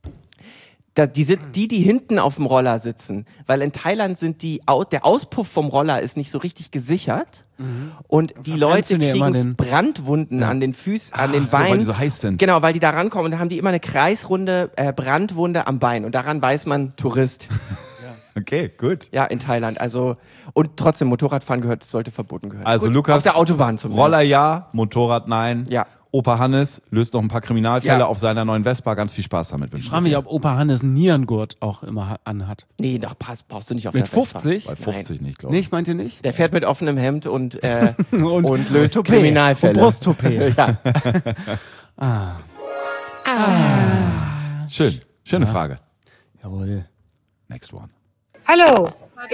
Die hinten auf dem Roller sitzen, weil in Thailand sind der Auspuff vom Roller ist nicht so richtig gesichert und die verbrennst Leute du dir immer kriegen den- Brandwunden an den Füßen, an den so, weil Beinen. die so heiß sind. Genau, weil die da rankommen und da haben die immer eine kreisrunde Brandwunde am Bein und daran weiß man Tourist. Okay, gut. Ja, in Thailand. Also und trotzdem Motorradfahren sollte verboten gehören. Also Gut, Lukas, auf der Autobahn zumindest. Roller ja, Motorrad nein. Ja. Opa Hannes löst noch ein paar Kriminalfälle Ja. auf seiner neuen Vespa. Ganz viel Spaß damit Ich wünschen. frage mich, ob Opa Hannes einen Nierengurt auch immer anhat. Nee, doch brauchst du nicht auf Mit der Vespa. 50? Bei 50 nicht, glaube ich. Nicht, meint ihr nicht? Der fährt mit offenem Hemd und löst Toupet. Kriminalfälle. Und Brusttoupet. Ja. Schön. Schöne Frage. Jawohl. Next one. Hallo.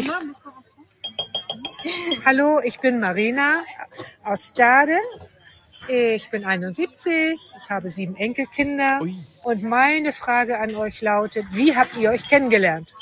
Hallo, ich bin Marina aus Stade. Ich bin 71, ich habe 7 Enkelkinder. Und meine Frage an euch lautet, wie habt ihr euch kennengelernt?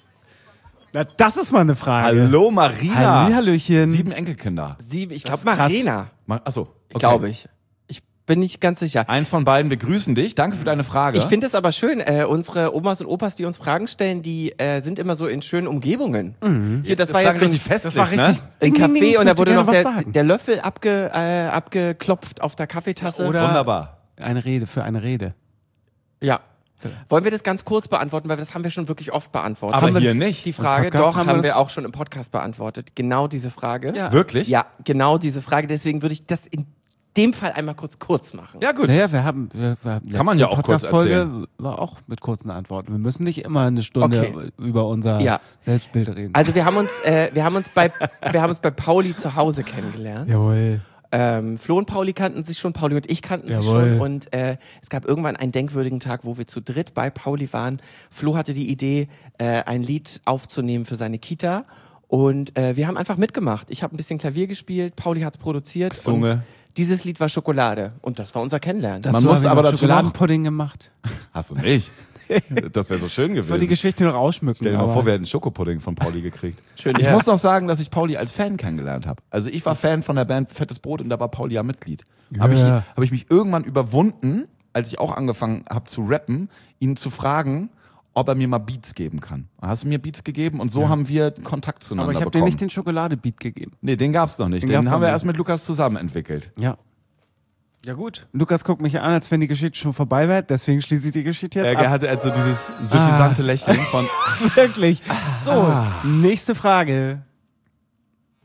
Na, das ist mal eine Frage. Hallo Marina. Hallihallöchen. 7 Enkelkinder. Ich glaube ist krass. Marina. Achso, okay. Glaube ich. Ich bin nicht ganz sicher. Eins von beiden, wir grüßen dich. Danke für deine Frage. Ich finde es aber schön, unsere Omas und Opas, die uns Fragen stellen, die sind immer so in schönen Umgebungen. Hier, das war klang jetzt so richtig festlich, das war richtig- ne? ein Ding, ding, Café ding, ich und da möchte wurde gerne noch was der sagen. Löffel abgeklopft auf der Kaffeetasse. Oder- Wunderbar. Eine Rede für eine Rede. Ja. Wollen wir das ganz kurz beantworten, weil das haben wir schon wirklich oft beantwortet. Aber Haben wir hier nicht. Die Frage, Im Podcast doch, haben wir haben das- wir auch schon im Podcast beantwortet. Genau diese Frage. Ja. Wirklich? Ja, genau diese Frage. Deswegen würde ich das in dem Fall einmal kurz machen. Ja, gut. Naja, wir haben Kann man ja auch kurz Podcast-Folge war auch mit kurzen Antworten. Wir müssen nicht immer eine Stunde Okay. über unser Ja. Selbstbild reden. Also wir haben uns bei Pauli zu Hause kennengelernt. Jawohl. Flo und Pauli kannten sich schon, Pauli und ich kannten sich Jawohl. schon und es gab irgendwann einen denkwürdigen Tag, wo wir zu dritt bei Pauli waren. Flo hatte die Idee, ein Lied aufzunehmen für seine Kita und wir haben einfach mitgemacht. Ich habe ein bisschen Klavier gespielt, Pauli hat's produziert Gesungen. und dieses Lied war Schokolade und das war unser Kennenlernen. Dazu muss habe ich aber noch dazu noch- Schokoladenpudding gemacht. Hast du nicht? Das wäre so schön Ich wollte die gewesen. Geschichte noch ausschmücken. Stell dir mal aber- vor, wir hätten Schokopudding von Pauli gekriegt. Schön, Ich ja. muss noch sagen, dass ich Pauli als Fan kennengelernt habe. Also ich war Fan von der Band Fettes Brot und da war Pauli ja Mitglied. Habe Ja. ich mich irgendwann überwunden, als ich auch angefangen habe zu rappen, ihn zu fragen, ob er mir mal Beats geben kann. Hast du mir Beats gegeben und so haben wir Kontakt zueinander Aber ich habe dir bekommen. nicht den Schokoladebeat gegeben. Nee, den gab's noch nicht. Den Den, gab's haben noch wir nicht. erst mit Lukas zusammen entwickelt. Ja. Ja gut. Lukas guckt mich an, als wenn die Geschichte schon vorbei wäre. Deswegen schließe ich die Geschichte jetzt Er ab. hatte also dieses suffisante Lächeln von Wirklich. So, nächste Frage.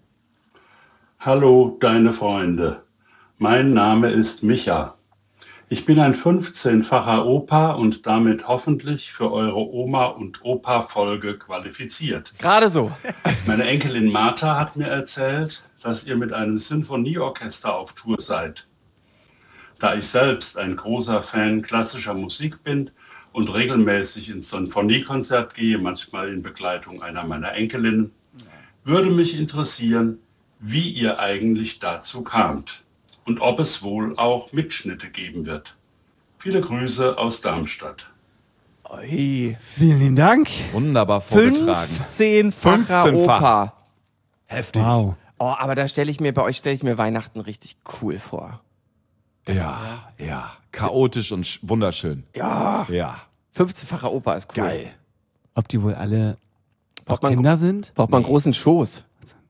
Hallo, deine Freunde. Mein Name ist Micha. Ich bin ein 15-facher Opa und damit hoffentlich für eure Oma- und Opa-Folge qualifiziert. Gerade so. Meine Enkelin Martha hat mir erzählt, dass ihr mit einem Sinfonieorchester auf Tour seid. Da ich selbst ein großer Fan klassischer Musik bin und regelmäßig ins Sinfoniekonzert gehe, manchmal in Begleitung einer meiner Enkelinnen, würde mich interessieren, wie ihr eigentlich dazu kamt und ob es wohl auch Mitschnitte geben wird. Viele Grüße aus Darmstadt. Ui. Vielen lieben Dank. Wunderbar vorgetragen. 15-facher Opa. Heftig. Wow. Oh, aber da stelle ich mir Weihnachten richtig cool vor. Ja. Chaotisch und wunderschön. Ja. Ja. 15-facher Opa ist cool. Geil. Ob die wohl alle Braucht man- Kinder sind? Braucht man einen großen Schoß.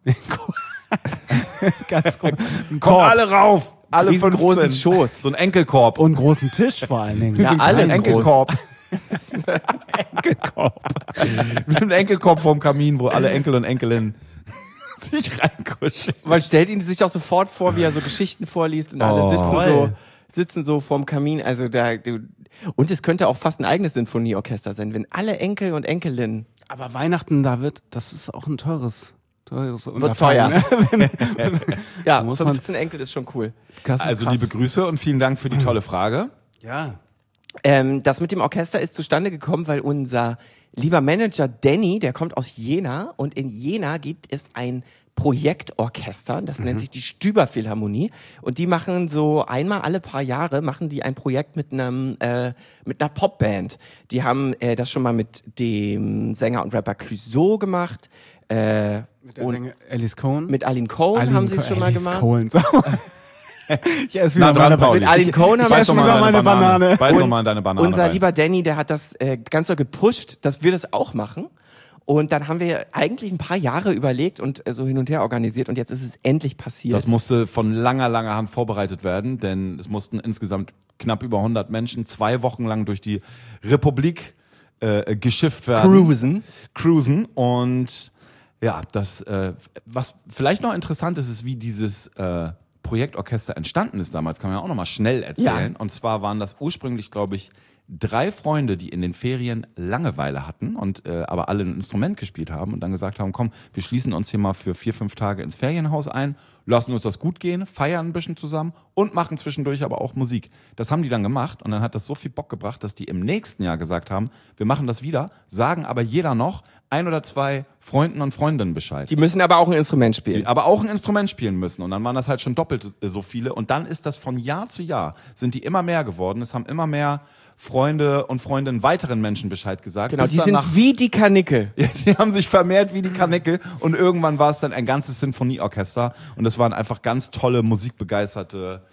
Ganz groß. Ein Kommt Korb. alle rauf. Alle Riesengroßen 15. Schoß. So ein Enkelkorb. Und einen großen Tisch vor allen Dingen. Ja, so ein alles Enkelkorb. Enkelkorb. Mit einem Enkelkorb vorm Kamin, wo alle Enkel und Enkelinnen sich reinkuscheln. Man stellt ihn sich auch sofort vor, wie er so Geschichten vorliest und alle sitzen so vorm Kamin. Also und es könnte auch fast ein eigenes Sinfonieorchester sein, wenn alle Enkel und Enkelinnen. Aber Weihnachten, das ist auch ein teures Wird Unterfangen, teuer. ne? Ja, Da muss man- 15 Enkel ist schon cool. Das ist Also krass. liebe Grüße und vielen Dank für die tolle Frage. Ja. Das mit dem Orchester ist zustande gekommen, weil unser lieber Manager Danny, der kommt aus Jena und in Jena gibt es ein Projektorchester, das nennt sich die Stüber Philharmonie und die machen so einmal alle paar Jahre machen die ein Projekt mit einer Popband. Die haben das schon mal mit dem Sänger und Rapper Clouseau gemacht. Mit der Sänger Alice Cohn. Mit Aline Cohen haben sie es schon mal Alice gemacht. Cohen. Ich esse wieder Na dran, meine Pauli. Mit Aline Cohen haben Beiß wir doch schon mal mal in deine Banane. Beiß doch Und mal in deine Banane unser rein. lieber Danny, der hat das ganz so gepusht, dass wir das auch machen. Und dann haben wir eigentlich ein paar Jahre überlegt und so hin und her organisiert und jetzt ist es endlich passiert. Das musste von langer Hand vorbereitet werden, denn es mussten insgesamt knapp über 100 Menschen 2 Wochen lang durch die Republik geschifft werden. Cruisen. Und ja, das, was vielleicht noch interessant ist wie dieses Projektorchester entstanden ist damals, kann man ja auch nochmal schnell erzählen. Ja. Und zwar waren das ursprünglich, glaube ich, 3 Freunde, die in den Ferien Langeweile hatten und aber alle ein Instrument gespielt haben und dann gesagt haben, komm, wir schließen uns hier mal für 4-5 Tage ins Ferienhaus ein, lassen uns das gut gehen, feiern ein bisschen zusammen und machen zwischendurch aber auch Musik. Das haben die dann gemacht und dann hat das so viel Bock gebracht, dass die im nächsten Jahr gesagt haben, wir machen das wieder, sagen aber jeder noch 1 oder 2 Freunden und Freundinnen Bescheid. Die müssen aber auch ein Instrument spielen. Die aber auch ein Instrument spielen müssen. Und dann waren das halt schon doppelt so viele. Und dann ist das von Jahr zu Jahr, sind die immer mehr geworden. Es haben immer mehr Freunde und Freundinnen weiteren Menschen Bescheid gesagt. Genau, Bis die dann sind wie die Karnickel. Ja, die haben sich vermehrt wie die Karnickel. Und irgendwann war es dann ein ganzes Sinfonieorchester. Und das waren einfach ganz tolle, musikbegeisterte,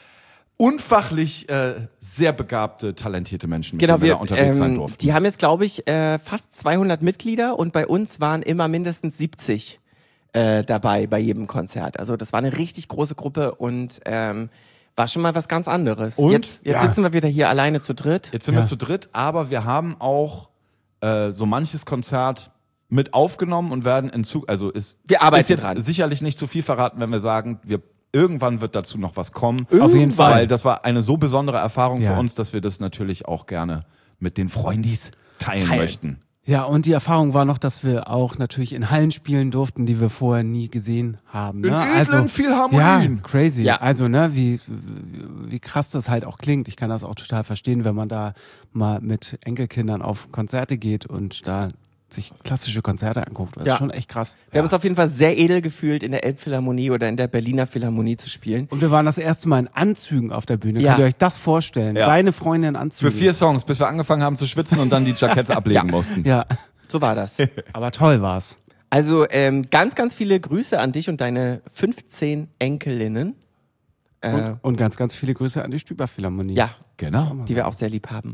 unfachlich sehr begabte, talentierte Menschen, mit Genau, denen wir da unterwegs sein durften. die haben jetzt, glaube ich, fast 200 Mitglieder und bei uns waren immer mindestens 70 dabei bei jedem Konzert. Also das war eine richtig große Gruppe und war schon mal was ganz anderes. Und? Jetzt Ja. sitzen wir wieder hier alleine zu dritt. Jetzt sind wir zu dritt, aber wir haben auch so manches Konzert mit aufgenommen und werden in Zug, also Wir arbeiten ist jetzt dran. sicherlich nicht zu viel verraten, wenn wir sagen, irgendwann wird dazu noch was kommen. Auf jeden Fall. Weil das war eine so besondere Erfahrung Ja. für uns, dass wir das natürlich auch gerne mit den Freundis teilen möchten. Ja, und die Erfahrung war noch, dass wir auch natürlich in Hallen spielen durften, die wir vorher nie gesehen haben. Ne? In edlen Philharmonien. Ja, crazy. Ja. Also, ne, wie krass das halt auch klingt. Ich kann das auch total verstehen, wenn man da mal mit Enkelkindern auf Konzerte geht und da sich klassische Konzerte anguckt. Das Ja. ist schon echt krass. Wir haben uns auf jeden Fall sehr edel gefühlt, in der Elbphilharmonie oder in der Berliner Philharmonie zu spielen. Und wir waren das erste Mal in Anzügen auf der Bühne. Ja. Könnt ihr euch das vorstellen? Ja. Deine Freundin in Anzügen. Für 4 Songs, bis wir angefangen haben zu schwitzen und dann die Jackets ablegen mussten. Ja, So war das. aber toll war's. Also ganz, ganz viele Grüße an dich und deine 15 Enkelinnen. Und ganz, ganz viele Grüße an die Stüber Philharmonie. Ja, Genau. die wir auch sehr lieb haben.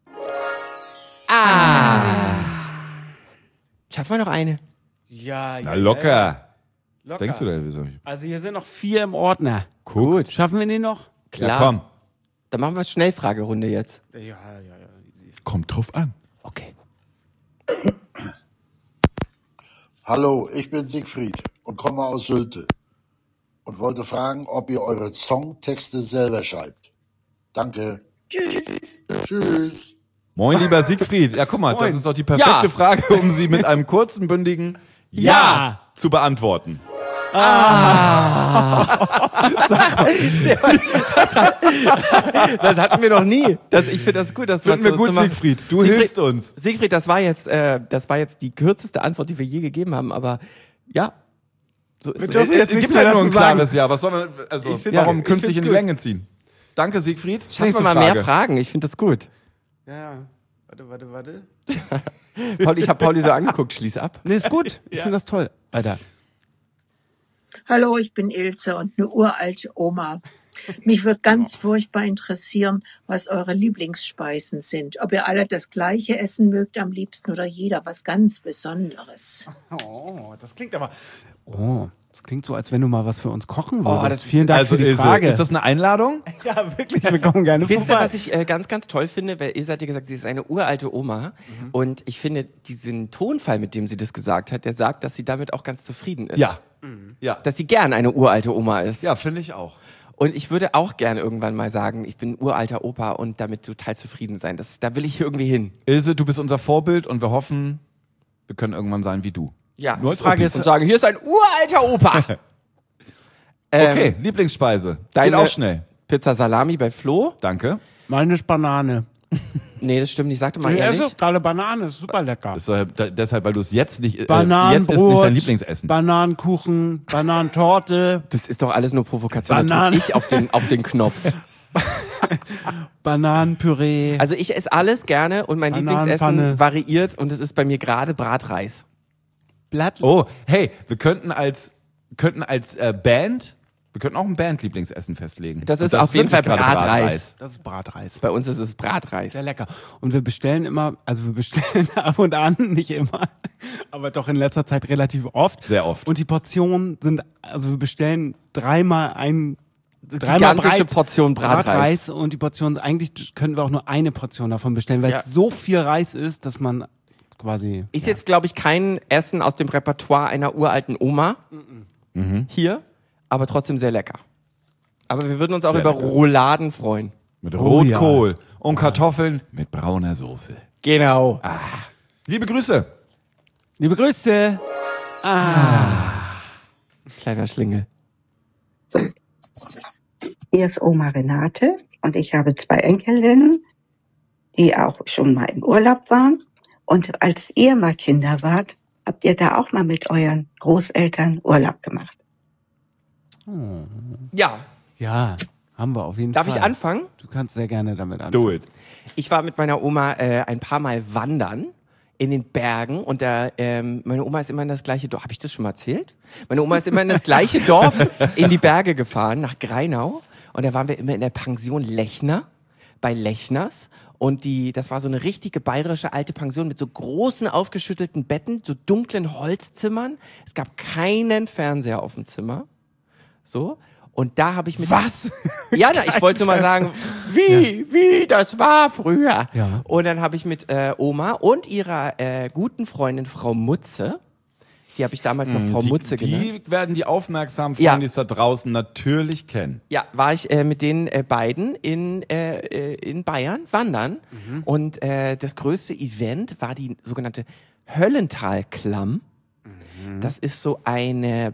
Schaffen wir noch eine? Ja, Na locker. Was Locker. denkst du da? Wieso? Also hier sind noch 4 im Ordner. Gut. Schaffen wir die noch? Klar. Ja, komm. Dann machen wir Schnellfragerunde jetzt. Kommt drauf an. Okay. Hallo, ich bin Siegfried und komme aus Sylte und wollte fragen, ob ihr eure Songtexte selber schreibt. Danke. Tschüss. Tschüss. Moin, lieber Siegfried. Ja, guck mal, das ist doch die perfekte Frage, um sie mit einem kurzen, bündigen Ja zu beantworten. Das hatten wir noch nie. Ich finde das gut. Finden wir gut, Siegfried. Du hilfst uns. Siegfried, das war jetzt die kürzeste Antwort, die wir je gegeben haben, aber ja. So ist Es gibt halt nur ein klares Ja. Was soll man, warum künstlich in die Länge ziehen? Danke, Siegfried. Schaffen wir mal mehr Fragen. Ich finde das gut. Ja. Warte. Paul, ich habe Pauli so angeguckt. Schließ ab. Nee, ist gut. Ich finde das toll. Alter. Hallo, ich bin Ilse und eine uralte Oma. Mich würde ganz furchtbar interessieren, was eure Lieblingsspeisen sind. Ob ihr alle das Gleiche essen mögt am liebsten oder jeder was ganz Besonderes. Oh, das klingt aber... Oh, das klingt so, als wenn du mal was für uns kochen würdest. Vielen Dank für die Ilse, Frage. ist das eine Einladung? Ja, wirklich. Wir kommen gerne Wisst ihr, vorbei. was ich ganz, ganz toll finde? Weil Ilse hat ja gesagt, sie ist eine uralte Oma. Und ich finde, diesen Tonfall, mit dem sie das gesagt hat, der sagt, dass sie damit auch ganz zufrieden ist. Ja. Dass sie gern eine uralte Oma ist. Ja, finde ich auch. Und ich würde auch gerne irgendwann mal sagen, ich bin uralter Opa und damit total zufrieden sein. Da will ich irgendwie hin. Ilse, du bist unser Vorbild und wir hoffen, wir können irgendwann sein wie du. Ja, Nur als Frage Opi. ist, und sagen, hier ist ein uralter Opa. Okay, Lieblingsspeise. Geht auch schnell. Pizza Salami bei Flo. Danke. Meine ist Banane. Nee, das stimmt nicht. Sag doch mal Ich ehrlich. esse gerade Banane, ist super lecker. Das ist deshalb, weil du es jetzt nicht, jetzt Bananenbrot, ist nicht dein Lieblingsessen. Bananenkuchen, Bananentorte. Das ist doch alles nur Provokation. Bananen. Da drück ich auf den Knopf. Bananenpüree. Also ich esse alles gerne und mein Bananenpfanne. Lieblingsessen variiert und es ist bei mir gerade Bratreis. Oh, hey, wir könnten als Band, wir könnten auch ein Band-Lieblingsessen festlegen. Das ist Und auf jeden Fall wirklich gerade Bratreis. Das ist Bratreis. Bei uns ist es Bratreis. Sehr lecker. Und wir bestellen immer, also wir bestellen ab und an, nicht immer, aber doch in letzter Zeit relativ oft. Sehr oft. Und die Portionen sind, also wir bestellen dreimal Gigantische Portion Bratreis. Und die Portion, eigentlich können wir auch nur eine Portion davon bestellen, weil es so viel Reis ist, dass man quasi... Ist jetzt, glaube ich, kein Essen aus dem Repertoire einer uralten Oma hier, aber trotzdem sehr lecker. Aber wir würden uns auch Sehr über lecker. Rouladen freuen. Mit Rotkohl und Kartoffeln mit brauner Soße. Genau. Liebe Grüße. Liebe Grüße. Kleiner Schlingel. Hier ist Oma Renate und ich habe 2 Enkelinnen, die auch schon mal im Urlaub waren. Und als ihr mal Kinder wart, habt ihr da auch mal mit euren Großeltern Urlaub gemacht? Ja. Ja, haben wir auf jeden Darf Fall. ich anfangen? Du kannst sehr gerne damit anfangen. Do it. Ich war mit meiner Oma ein paar Mal wandern in den Bergen und meine Oma ist immer in das gleiche Dorf. Habe ich das schon mal erzählt? Meine Oma ist immer in das gleiche Dorf in die Berge gefahren, nach Greinau. Und da waren wir immer in der Pension Lechner, bei Lechners. Und das war so eine richtige bayerische alte Pension mit so großen aufgeschüttelten Betten, so dunklen Holzzimmern. Es gab keinen Fernseher auf dem Zimmer. So. Und da habe ich mit... Was? Ja, ich wollte mal sagen, wie, das war früher. Ja. Und dann habe ich mit Oma und ihrer guten Freundin Frau Mutze, die habe ich damals noch Frau Mutze genannt. Die werden die aufmerksamen Freundis da draußen natürlich kennen. Ja, war ich mit den beiden in Bayern wandern. Und das größte Event war die sogenannte Höllentalklamm. Das ist so eine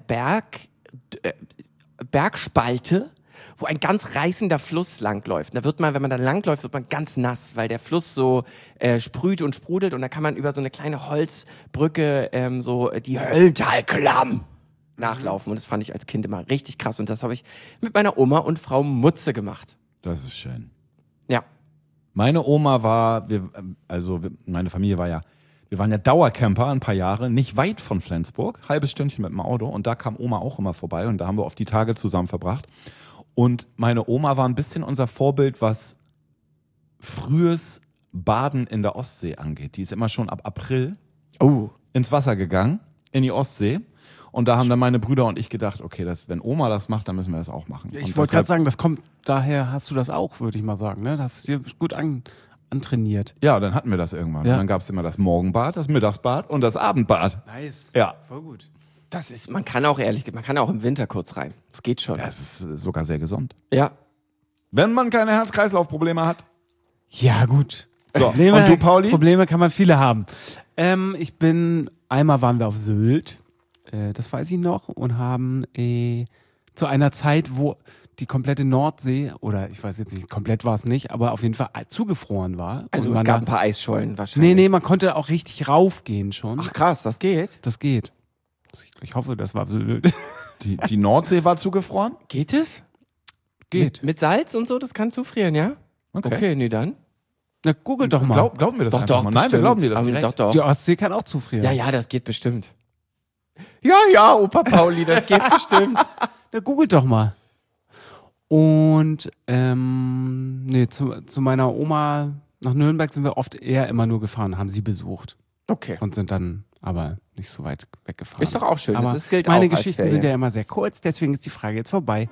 Bergspalte, wo ein ganz reißender Fluss langläuft. Da wird man, wenn man da langläuft, wird man ganz nass, weil der Fluss so sprüht und sprudelt und da kann man über so eine kleine Holzbrücke so die Höllentalklamm nachlaufen. Und das fand ich als Kind immer richtig krass. Und das habe ich mit meiner Oma und Frau Mutze gemacht. Das ist schön. Ja. Meine Oma war, meine Familie war ja, wir waren ja Dauercamper ein paar Jahre, nicht weit von Flensburg, halbes Stündchen mit dem Auto und da kam Oma auch immer vorbei und da haben wir oft die Tage zusammen verbracht. Und meine Oma war ein bisschen unser Vorbild, was frühes Baden in der Ostsee angeht. Die ist immer schon ab April ins Wasser gegangen, in die Ostsee. Und da haben dann meine Brüder und ich gedacht, okay, wenn Oma das macht, dann müssen wir das auch machen. Ich wollte gerade sagen, das kommt daher, hast du das auch, würde ich mal sagen. Ne? Das hast du dir gut antrainiert. Ja, dann hatten wir das irgendwann. Ja. Und dann gab es immer das Morgenbad, das Mittagsbad und das Abendbad. Nice. Ja. Voll gut. Man kann auch im Winter kurz rein. Das geht schon. Ja, es ist sogar sehr gesund. Ja. Wenn man keine Herz-Kreislauf-Probleme hat. Ja, gut. So, und du, Pauli? Probleme kann man viele haben. Einmal waren wir auf Sylt, das weiß ich noch, und haben zu einer Zeit, wo die komplette Nordsee, oder ich weiß jetzt nicht, komplett war es nicht, aber auf jeden Fall zugefroren war. Also und es man gab da- ein paar Eisschollen wahrscheinlich. Nee, man konnte auch richtig raufgehen schon. Ach krass, das geht? Das geht. Ich hoffe, das war Sylt. Die Nordsee war zugefroren? Geht es? Geht. Mit Salz und so, das kann zufrieren, ja? Okay, nee, dann. Na, googelt doch mal. Glauben wir das Doch, einfach doch, mal? Nein, wir bestimmt. glauben dir das Aber direkt. Doch. Die Ostsee kann auch zufrieren. Ja, das geht bestimmt. Ja, Opa Pauli, das geht bestimmt. Na, googelt doch mal. Und zu meiner Oma nach Nürnberg sind wir oft eher immer nur gefahren, haben sie besucht. Okay. Und sind dann aber nicht so weit weggefahren. Ist doch auch schön, Aber das gilt meine auch als Geschichten Ferien. sind ja immer sehr kurz, deswegen ist die Frage jetzt vorbei.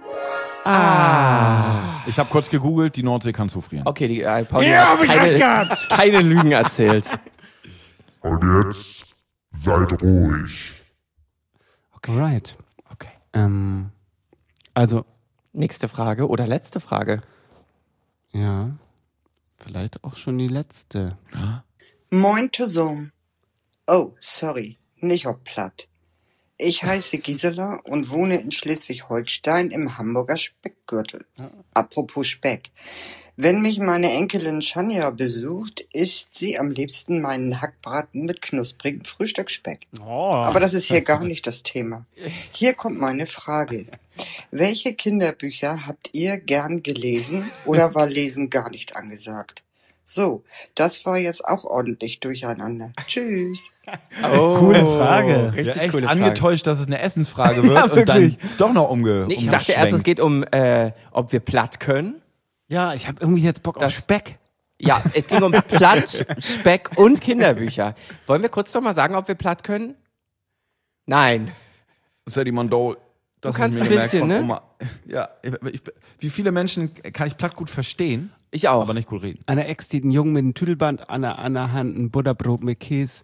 Ich habe kurz gegoogelt, die Nordsee kann zufrieren. Okay, die Pauli Ja, hat hab ich recht gehabt. keine Lügen erzählt. Und jetzt seid ruhig. Alright. Okay. Also, Nächste Frage oder letzte Frage. ja, vielleicht auch schon die letzte. Moin zusammen. Oh, sorry, nicht auf platt. Ich heiße Gisela und wohne in Schleswig-Holstein im Hamburger Speckgürtel. Apropos Speck. Wenn mich meine Enkelin Shania besucht, isst sie am liebsten meinen Hackbraten mit knusprigem Frühstücksspeck. Aber das ist hier gar nicht das Thema. Hier kommt meine Frage. Welche Kinderbücher habt ihr gern gelesen oder war Lesen gar nicht angesagt? So, das war jetzt auch ordentlich durcheinander. Tschüss. Coole Frage. Richtig Ja, echt coole Frage. angetäuscht, dass es eine Essensfrage wird Ja, und dann wirklich. doch noch Nee, ich dachte erst, es geht um, ob wir platt können. Ja, ich habe irgendwie jetzt Bock auf Das- Speck. Ja, es ging um Platt, Speck und Kinderbücher. Wollen wir kurz noch mal sagen, ob wir platt können? Nein. Sadie Mondol. Das Du kannst hab ich mir ein bisschen, gemerkt ne? von Oma. Ja, wie viele Menschen kann ich platt gut verstehen, Ich auch. aber nicht gut reden. Eine Ex, die einen Jungen mit einem Tüdelband an der Hand, ein Butterbrot mit Käse,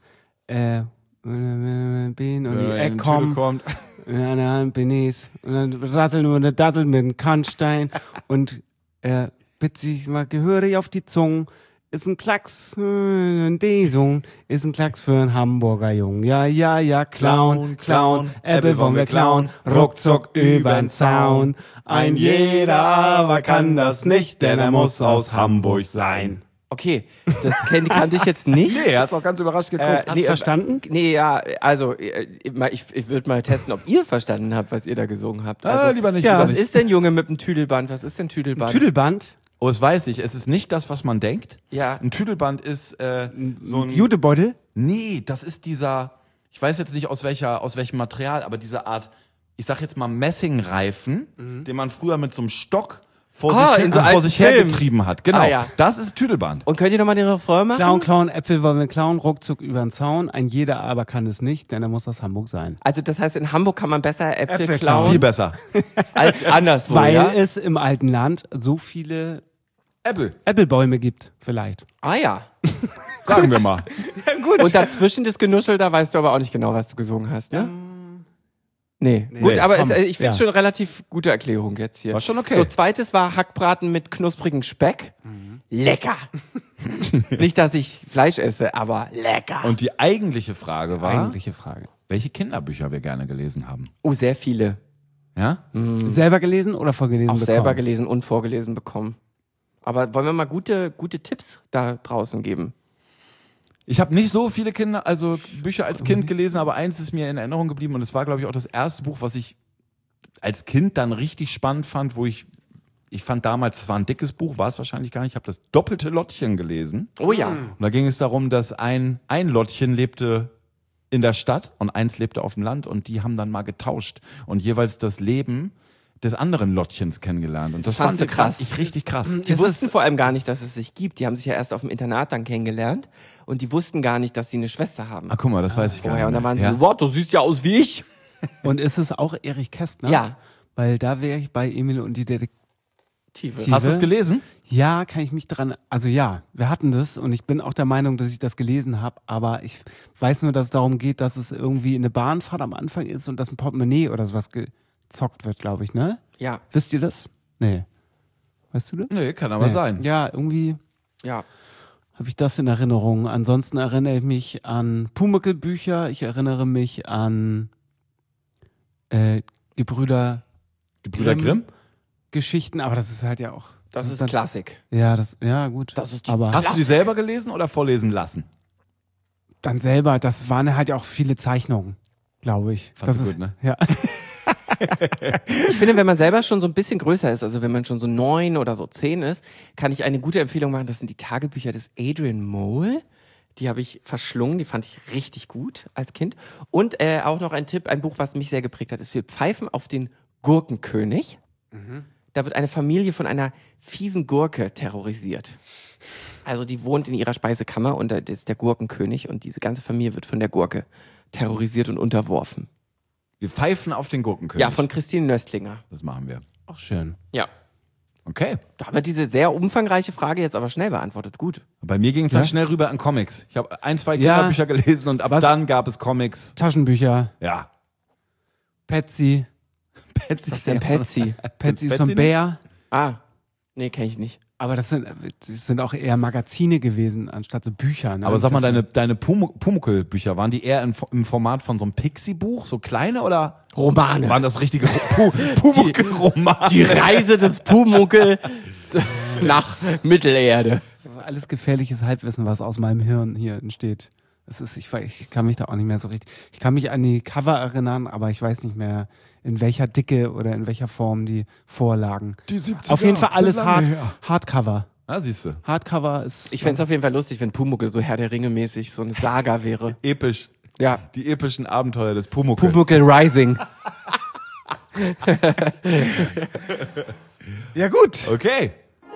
bin und die Eck kommen. In einer Hand bin ich's. Und dann rasseln wir eine Dassel mit einem Kannstein und bitt sich mal gehörig auf die Zunge. Ist ein Klacks, ein D-Sung, ist ein Klacks für einen Hamburger Jungen. Ja, Clown, Äppel wollen wir klauen, ruckzuck übern Zaun. Ein jeder aber kann das nicht, denn er muss aus Hamburg sein. Okay, das kannte ich jetzt nicht. Nee, er hat's auch ganz überrascht geguckt. Hast du verstanden? Nee, ja, also ich würde mal testen, ob ihr verstanden habt, was ihr da gesungen habt. Ah, Also, lieber nicht, ja, lieber was nicht. ist denn Junge mit dem Tüdelband? Was ist denn Tüdelband? Tüdelband? Oh, das weiß ich. Es ist nicht das, was man denkt. Ja. Ein Tüdelband ist so ein... Jutebeutel? Nee, das ist dieser... Ich weiß jetzt nicht aus welchem Material, aber diese Art, ich sag jetzt mal Messingreifen, den man früher mit so einem Stock vor in so alten sich Filmen. hergetrieben hat. Genau, Ah, ja. das ist Tüdelband. Und könnt ihr nochmal den Refrain machen? Clown, Äpfel wollen wir klauen, ruckzuck übern Zaun. Ein jeder aber kann es nicht, denn er muss aus Hamburg sein. Also das heißt, in Hamburg kann man besser Äpfel Äpfel klauen Viel besser. als anderswo, Weil ja? es im alten Land so viele Äpfel, Äpfelbäume gibt, vielleicht. Ah ja. sagen wir mal. Und dazwischen das Genuschel, da weißt du aber auch nicht genau, was du gesungen hast, ne? Nee. Gut, aber komm, ich finde ja. schon eine relativ gute Erklärung jetzt hier. War schon okay. So, zweites war Hackbraten mit knusprigem Speck. Lecker. Nicht, dass ich Fleisch esse, aber lecker. Und die eigentliche Frage war, Eigentliche Frage. welche Kinderbücher wir gerne gelesen haben. Oh, sehr viele. Ja? Selber gelesen oder vorgelesen Auch bekommen? selber gelesen und vorgelesen bekommen. Aber wollen wir mal gute Tipps da draußen geben? Ich habe nicht so viele Bücher als Kind gelesen, aber eins ist mir in Erinnerung geblieben und es war, glaube ich, auch das erste Buch, was ich als Kind dann richtig spannend fand, wo ich fand damals, es war ein dickes Buch, war es wahrscheinlich gar nicht, ich habe das doppelte Lottchen gelesen. Oh ja. Und da ging es darum, dass ein Lottchen lebte in der Stadt und eins lebte auf dem Land und die haben dann mal getauscht und jeweils das Leben des anderen Lottchens kennengelernt. Und das Fandst du krass? fand ich richtig krass. Die wussten vor allem gar nicht, dass es sich gibt. Die haben sich ja erst auf dem Internat dann kennengelernt und die wussten gar nicht, dass sie eine Schwester haben. Ah, guck mal, das weiß ich gar Vorher. nicht. Und dann waren sie Ja? so, wow, du siehst ja aus wie ich. Und ist es auch Erich Kästner? Ja. Weil da wäre ich bei Emil und die Detektive. Hast du es gelesen? Ja, kann ich mich dran, also ja, wir hatten das und ich bin auch der Meinung, dass ich das gelesen habe, aber ich weiß nur, dass es darum geht, dass es irgendwie eine Bahnfahrt am Anfang ist und dass ein Portemonnaie oder sowas gezockt wird, glaube ich, ne? Ja. Wisst ihr das? Nee. Weißt du das? Nee, kann aber sein. Ja, irgendwie habe ich das in Erinnerung. Ansonsten erinnere ich mich an Pumuckl-Bücher. Ich erinnere mich an Gebrüder Grimm? Geschichten, aber das ist halt ja auch... Das ist Klassik. Ja, gut. Das ist aber Hast du die selber gelesen oder vorlesen lassen? Dann selber, das waren halt auch viele Zeichnungen, glaube ich. Fandst das du ist, gut, ne? Ja. Ich finde, wenn man selber schon so ein bisschen größer ist, also wenn man schon so 9 oder so 10 ist, kann ich eine gute Empfehlung machen. Das sind die Tagebücher des Adrian Mole. Die habe ich verschlungen, die fand ich richtig gut als Kind. Und auch noch ein Tipp, ein Buch, was mich sehr geprägt hat, ist Wir pfeifen auf den Gurkenkönig. Da wird eine Familie von einer fiesen Gurke terrorisiert. Also die wohnt in ihrer Speisekammer und da ist der Gurkenkönig und diese ganze Familie wird von der Gurke terrorisiert und unterworfen. Wir pfeifen auf den Gurkenkönig. Ja, von Christine Nöstlinger. Das machen wir. Auch schön. Ja. Okay. Da wird diese sehr umfangreiche Frage jetzt aber schnell beantwortet. Gut. Bei mir ging es dann schnell rüber an Comics. Ich habe 1, 2 Kinderbücher gelesen und ab dann gab es Comics. Taschenbücher. Ja. Patsy. Was ist denn Patsy? Patsy ist so ein Bär. Ah, nee, kenne ich nicht. Aber das sind auch eher Magazine gewesen, anstatt so Bücher. Ne? Aber sag mal, deine Pumuckl-Bücher, waren die eher im Format von so einem Pixie-Buch, so kleine oder? Romane. Waren das richtige Pumuckl-Romane? Die Reise des Pumuckl nach Mittelerde. Das ist alles gefährliches Halbwissen, was aus meinem Hirn hier entsteht. Ich kann mich da auch nicht mehr so richtig... Ich kann mich an die Cover erinnern, aber ich weiß nicht mehr, in welcher Dicke oder in welcher Form die vorlagen. Die 70er auf jeden Fall alles sind lange her. Hardcover. Ah, siehst du. Hardcover ist... Ich fände es auf jeden Fall lustig, wenn Pumuckl so Herr der Ringe mäßig so eine Saga wäre. Episch. Ja. Die epischen Abenteuer des Pumuckl. Pumuckl Rising. Ja gut. Okay.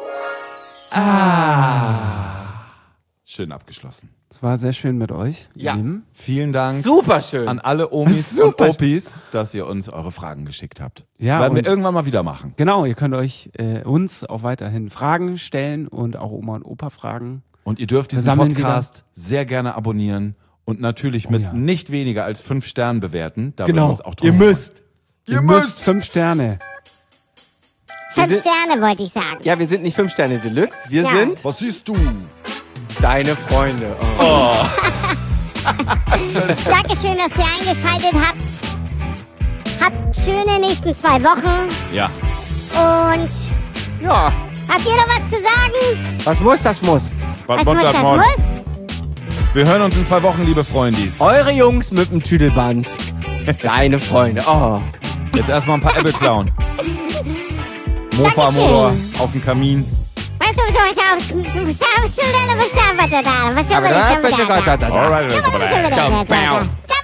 Schön abgeschlossen. Es war sehr schön mit euch. Ja. Vielen Dank Super schön. an alle Omis und Opis, dass ihr uns eure Fragen geschickt habt. Ja, das werden wir und- irgendwann mal wieder machen. Genau, ihr könnt euch uns auch weiterhin Fragen stellen und auch Oma und Opa fragen. Und ihr dürft Wir diesen sammeln Podcast sehr gerne abonnieren und natürlich mit nicht weniger als 5 Sternen bewerten. Da würden wir uns auch drauf Ihr müsst. Ihr müsst 5 Sterne. 5 Sterne wollte ich sagen. Ja, wir sind nicht 5 Sterne Deluxe. Wir Ja. sind Was siehst du? deine Freunde. Dankeschön, dass ihr eingeschaltet habt. Habt schöne nächsten 2 Wochen. Ja. Und Ja, habt ihr noch was zu sagen? was muss, das muss. Was muss, das muss? Wir hören uns in 2 Wochen, liebe Freundis. Eure Jungs mit dem Tüdelband. Deine Freunde. Oh. Jetzt erstmal ein paar Äpfel klauen. Mofa-Motor auf dem Kamin. Was du Alright, Ciao.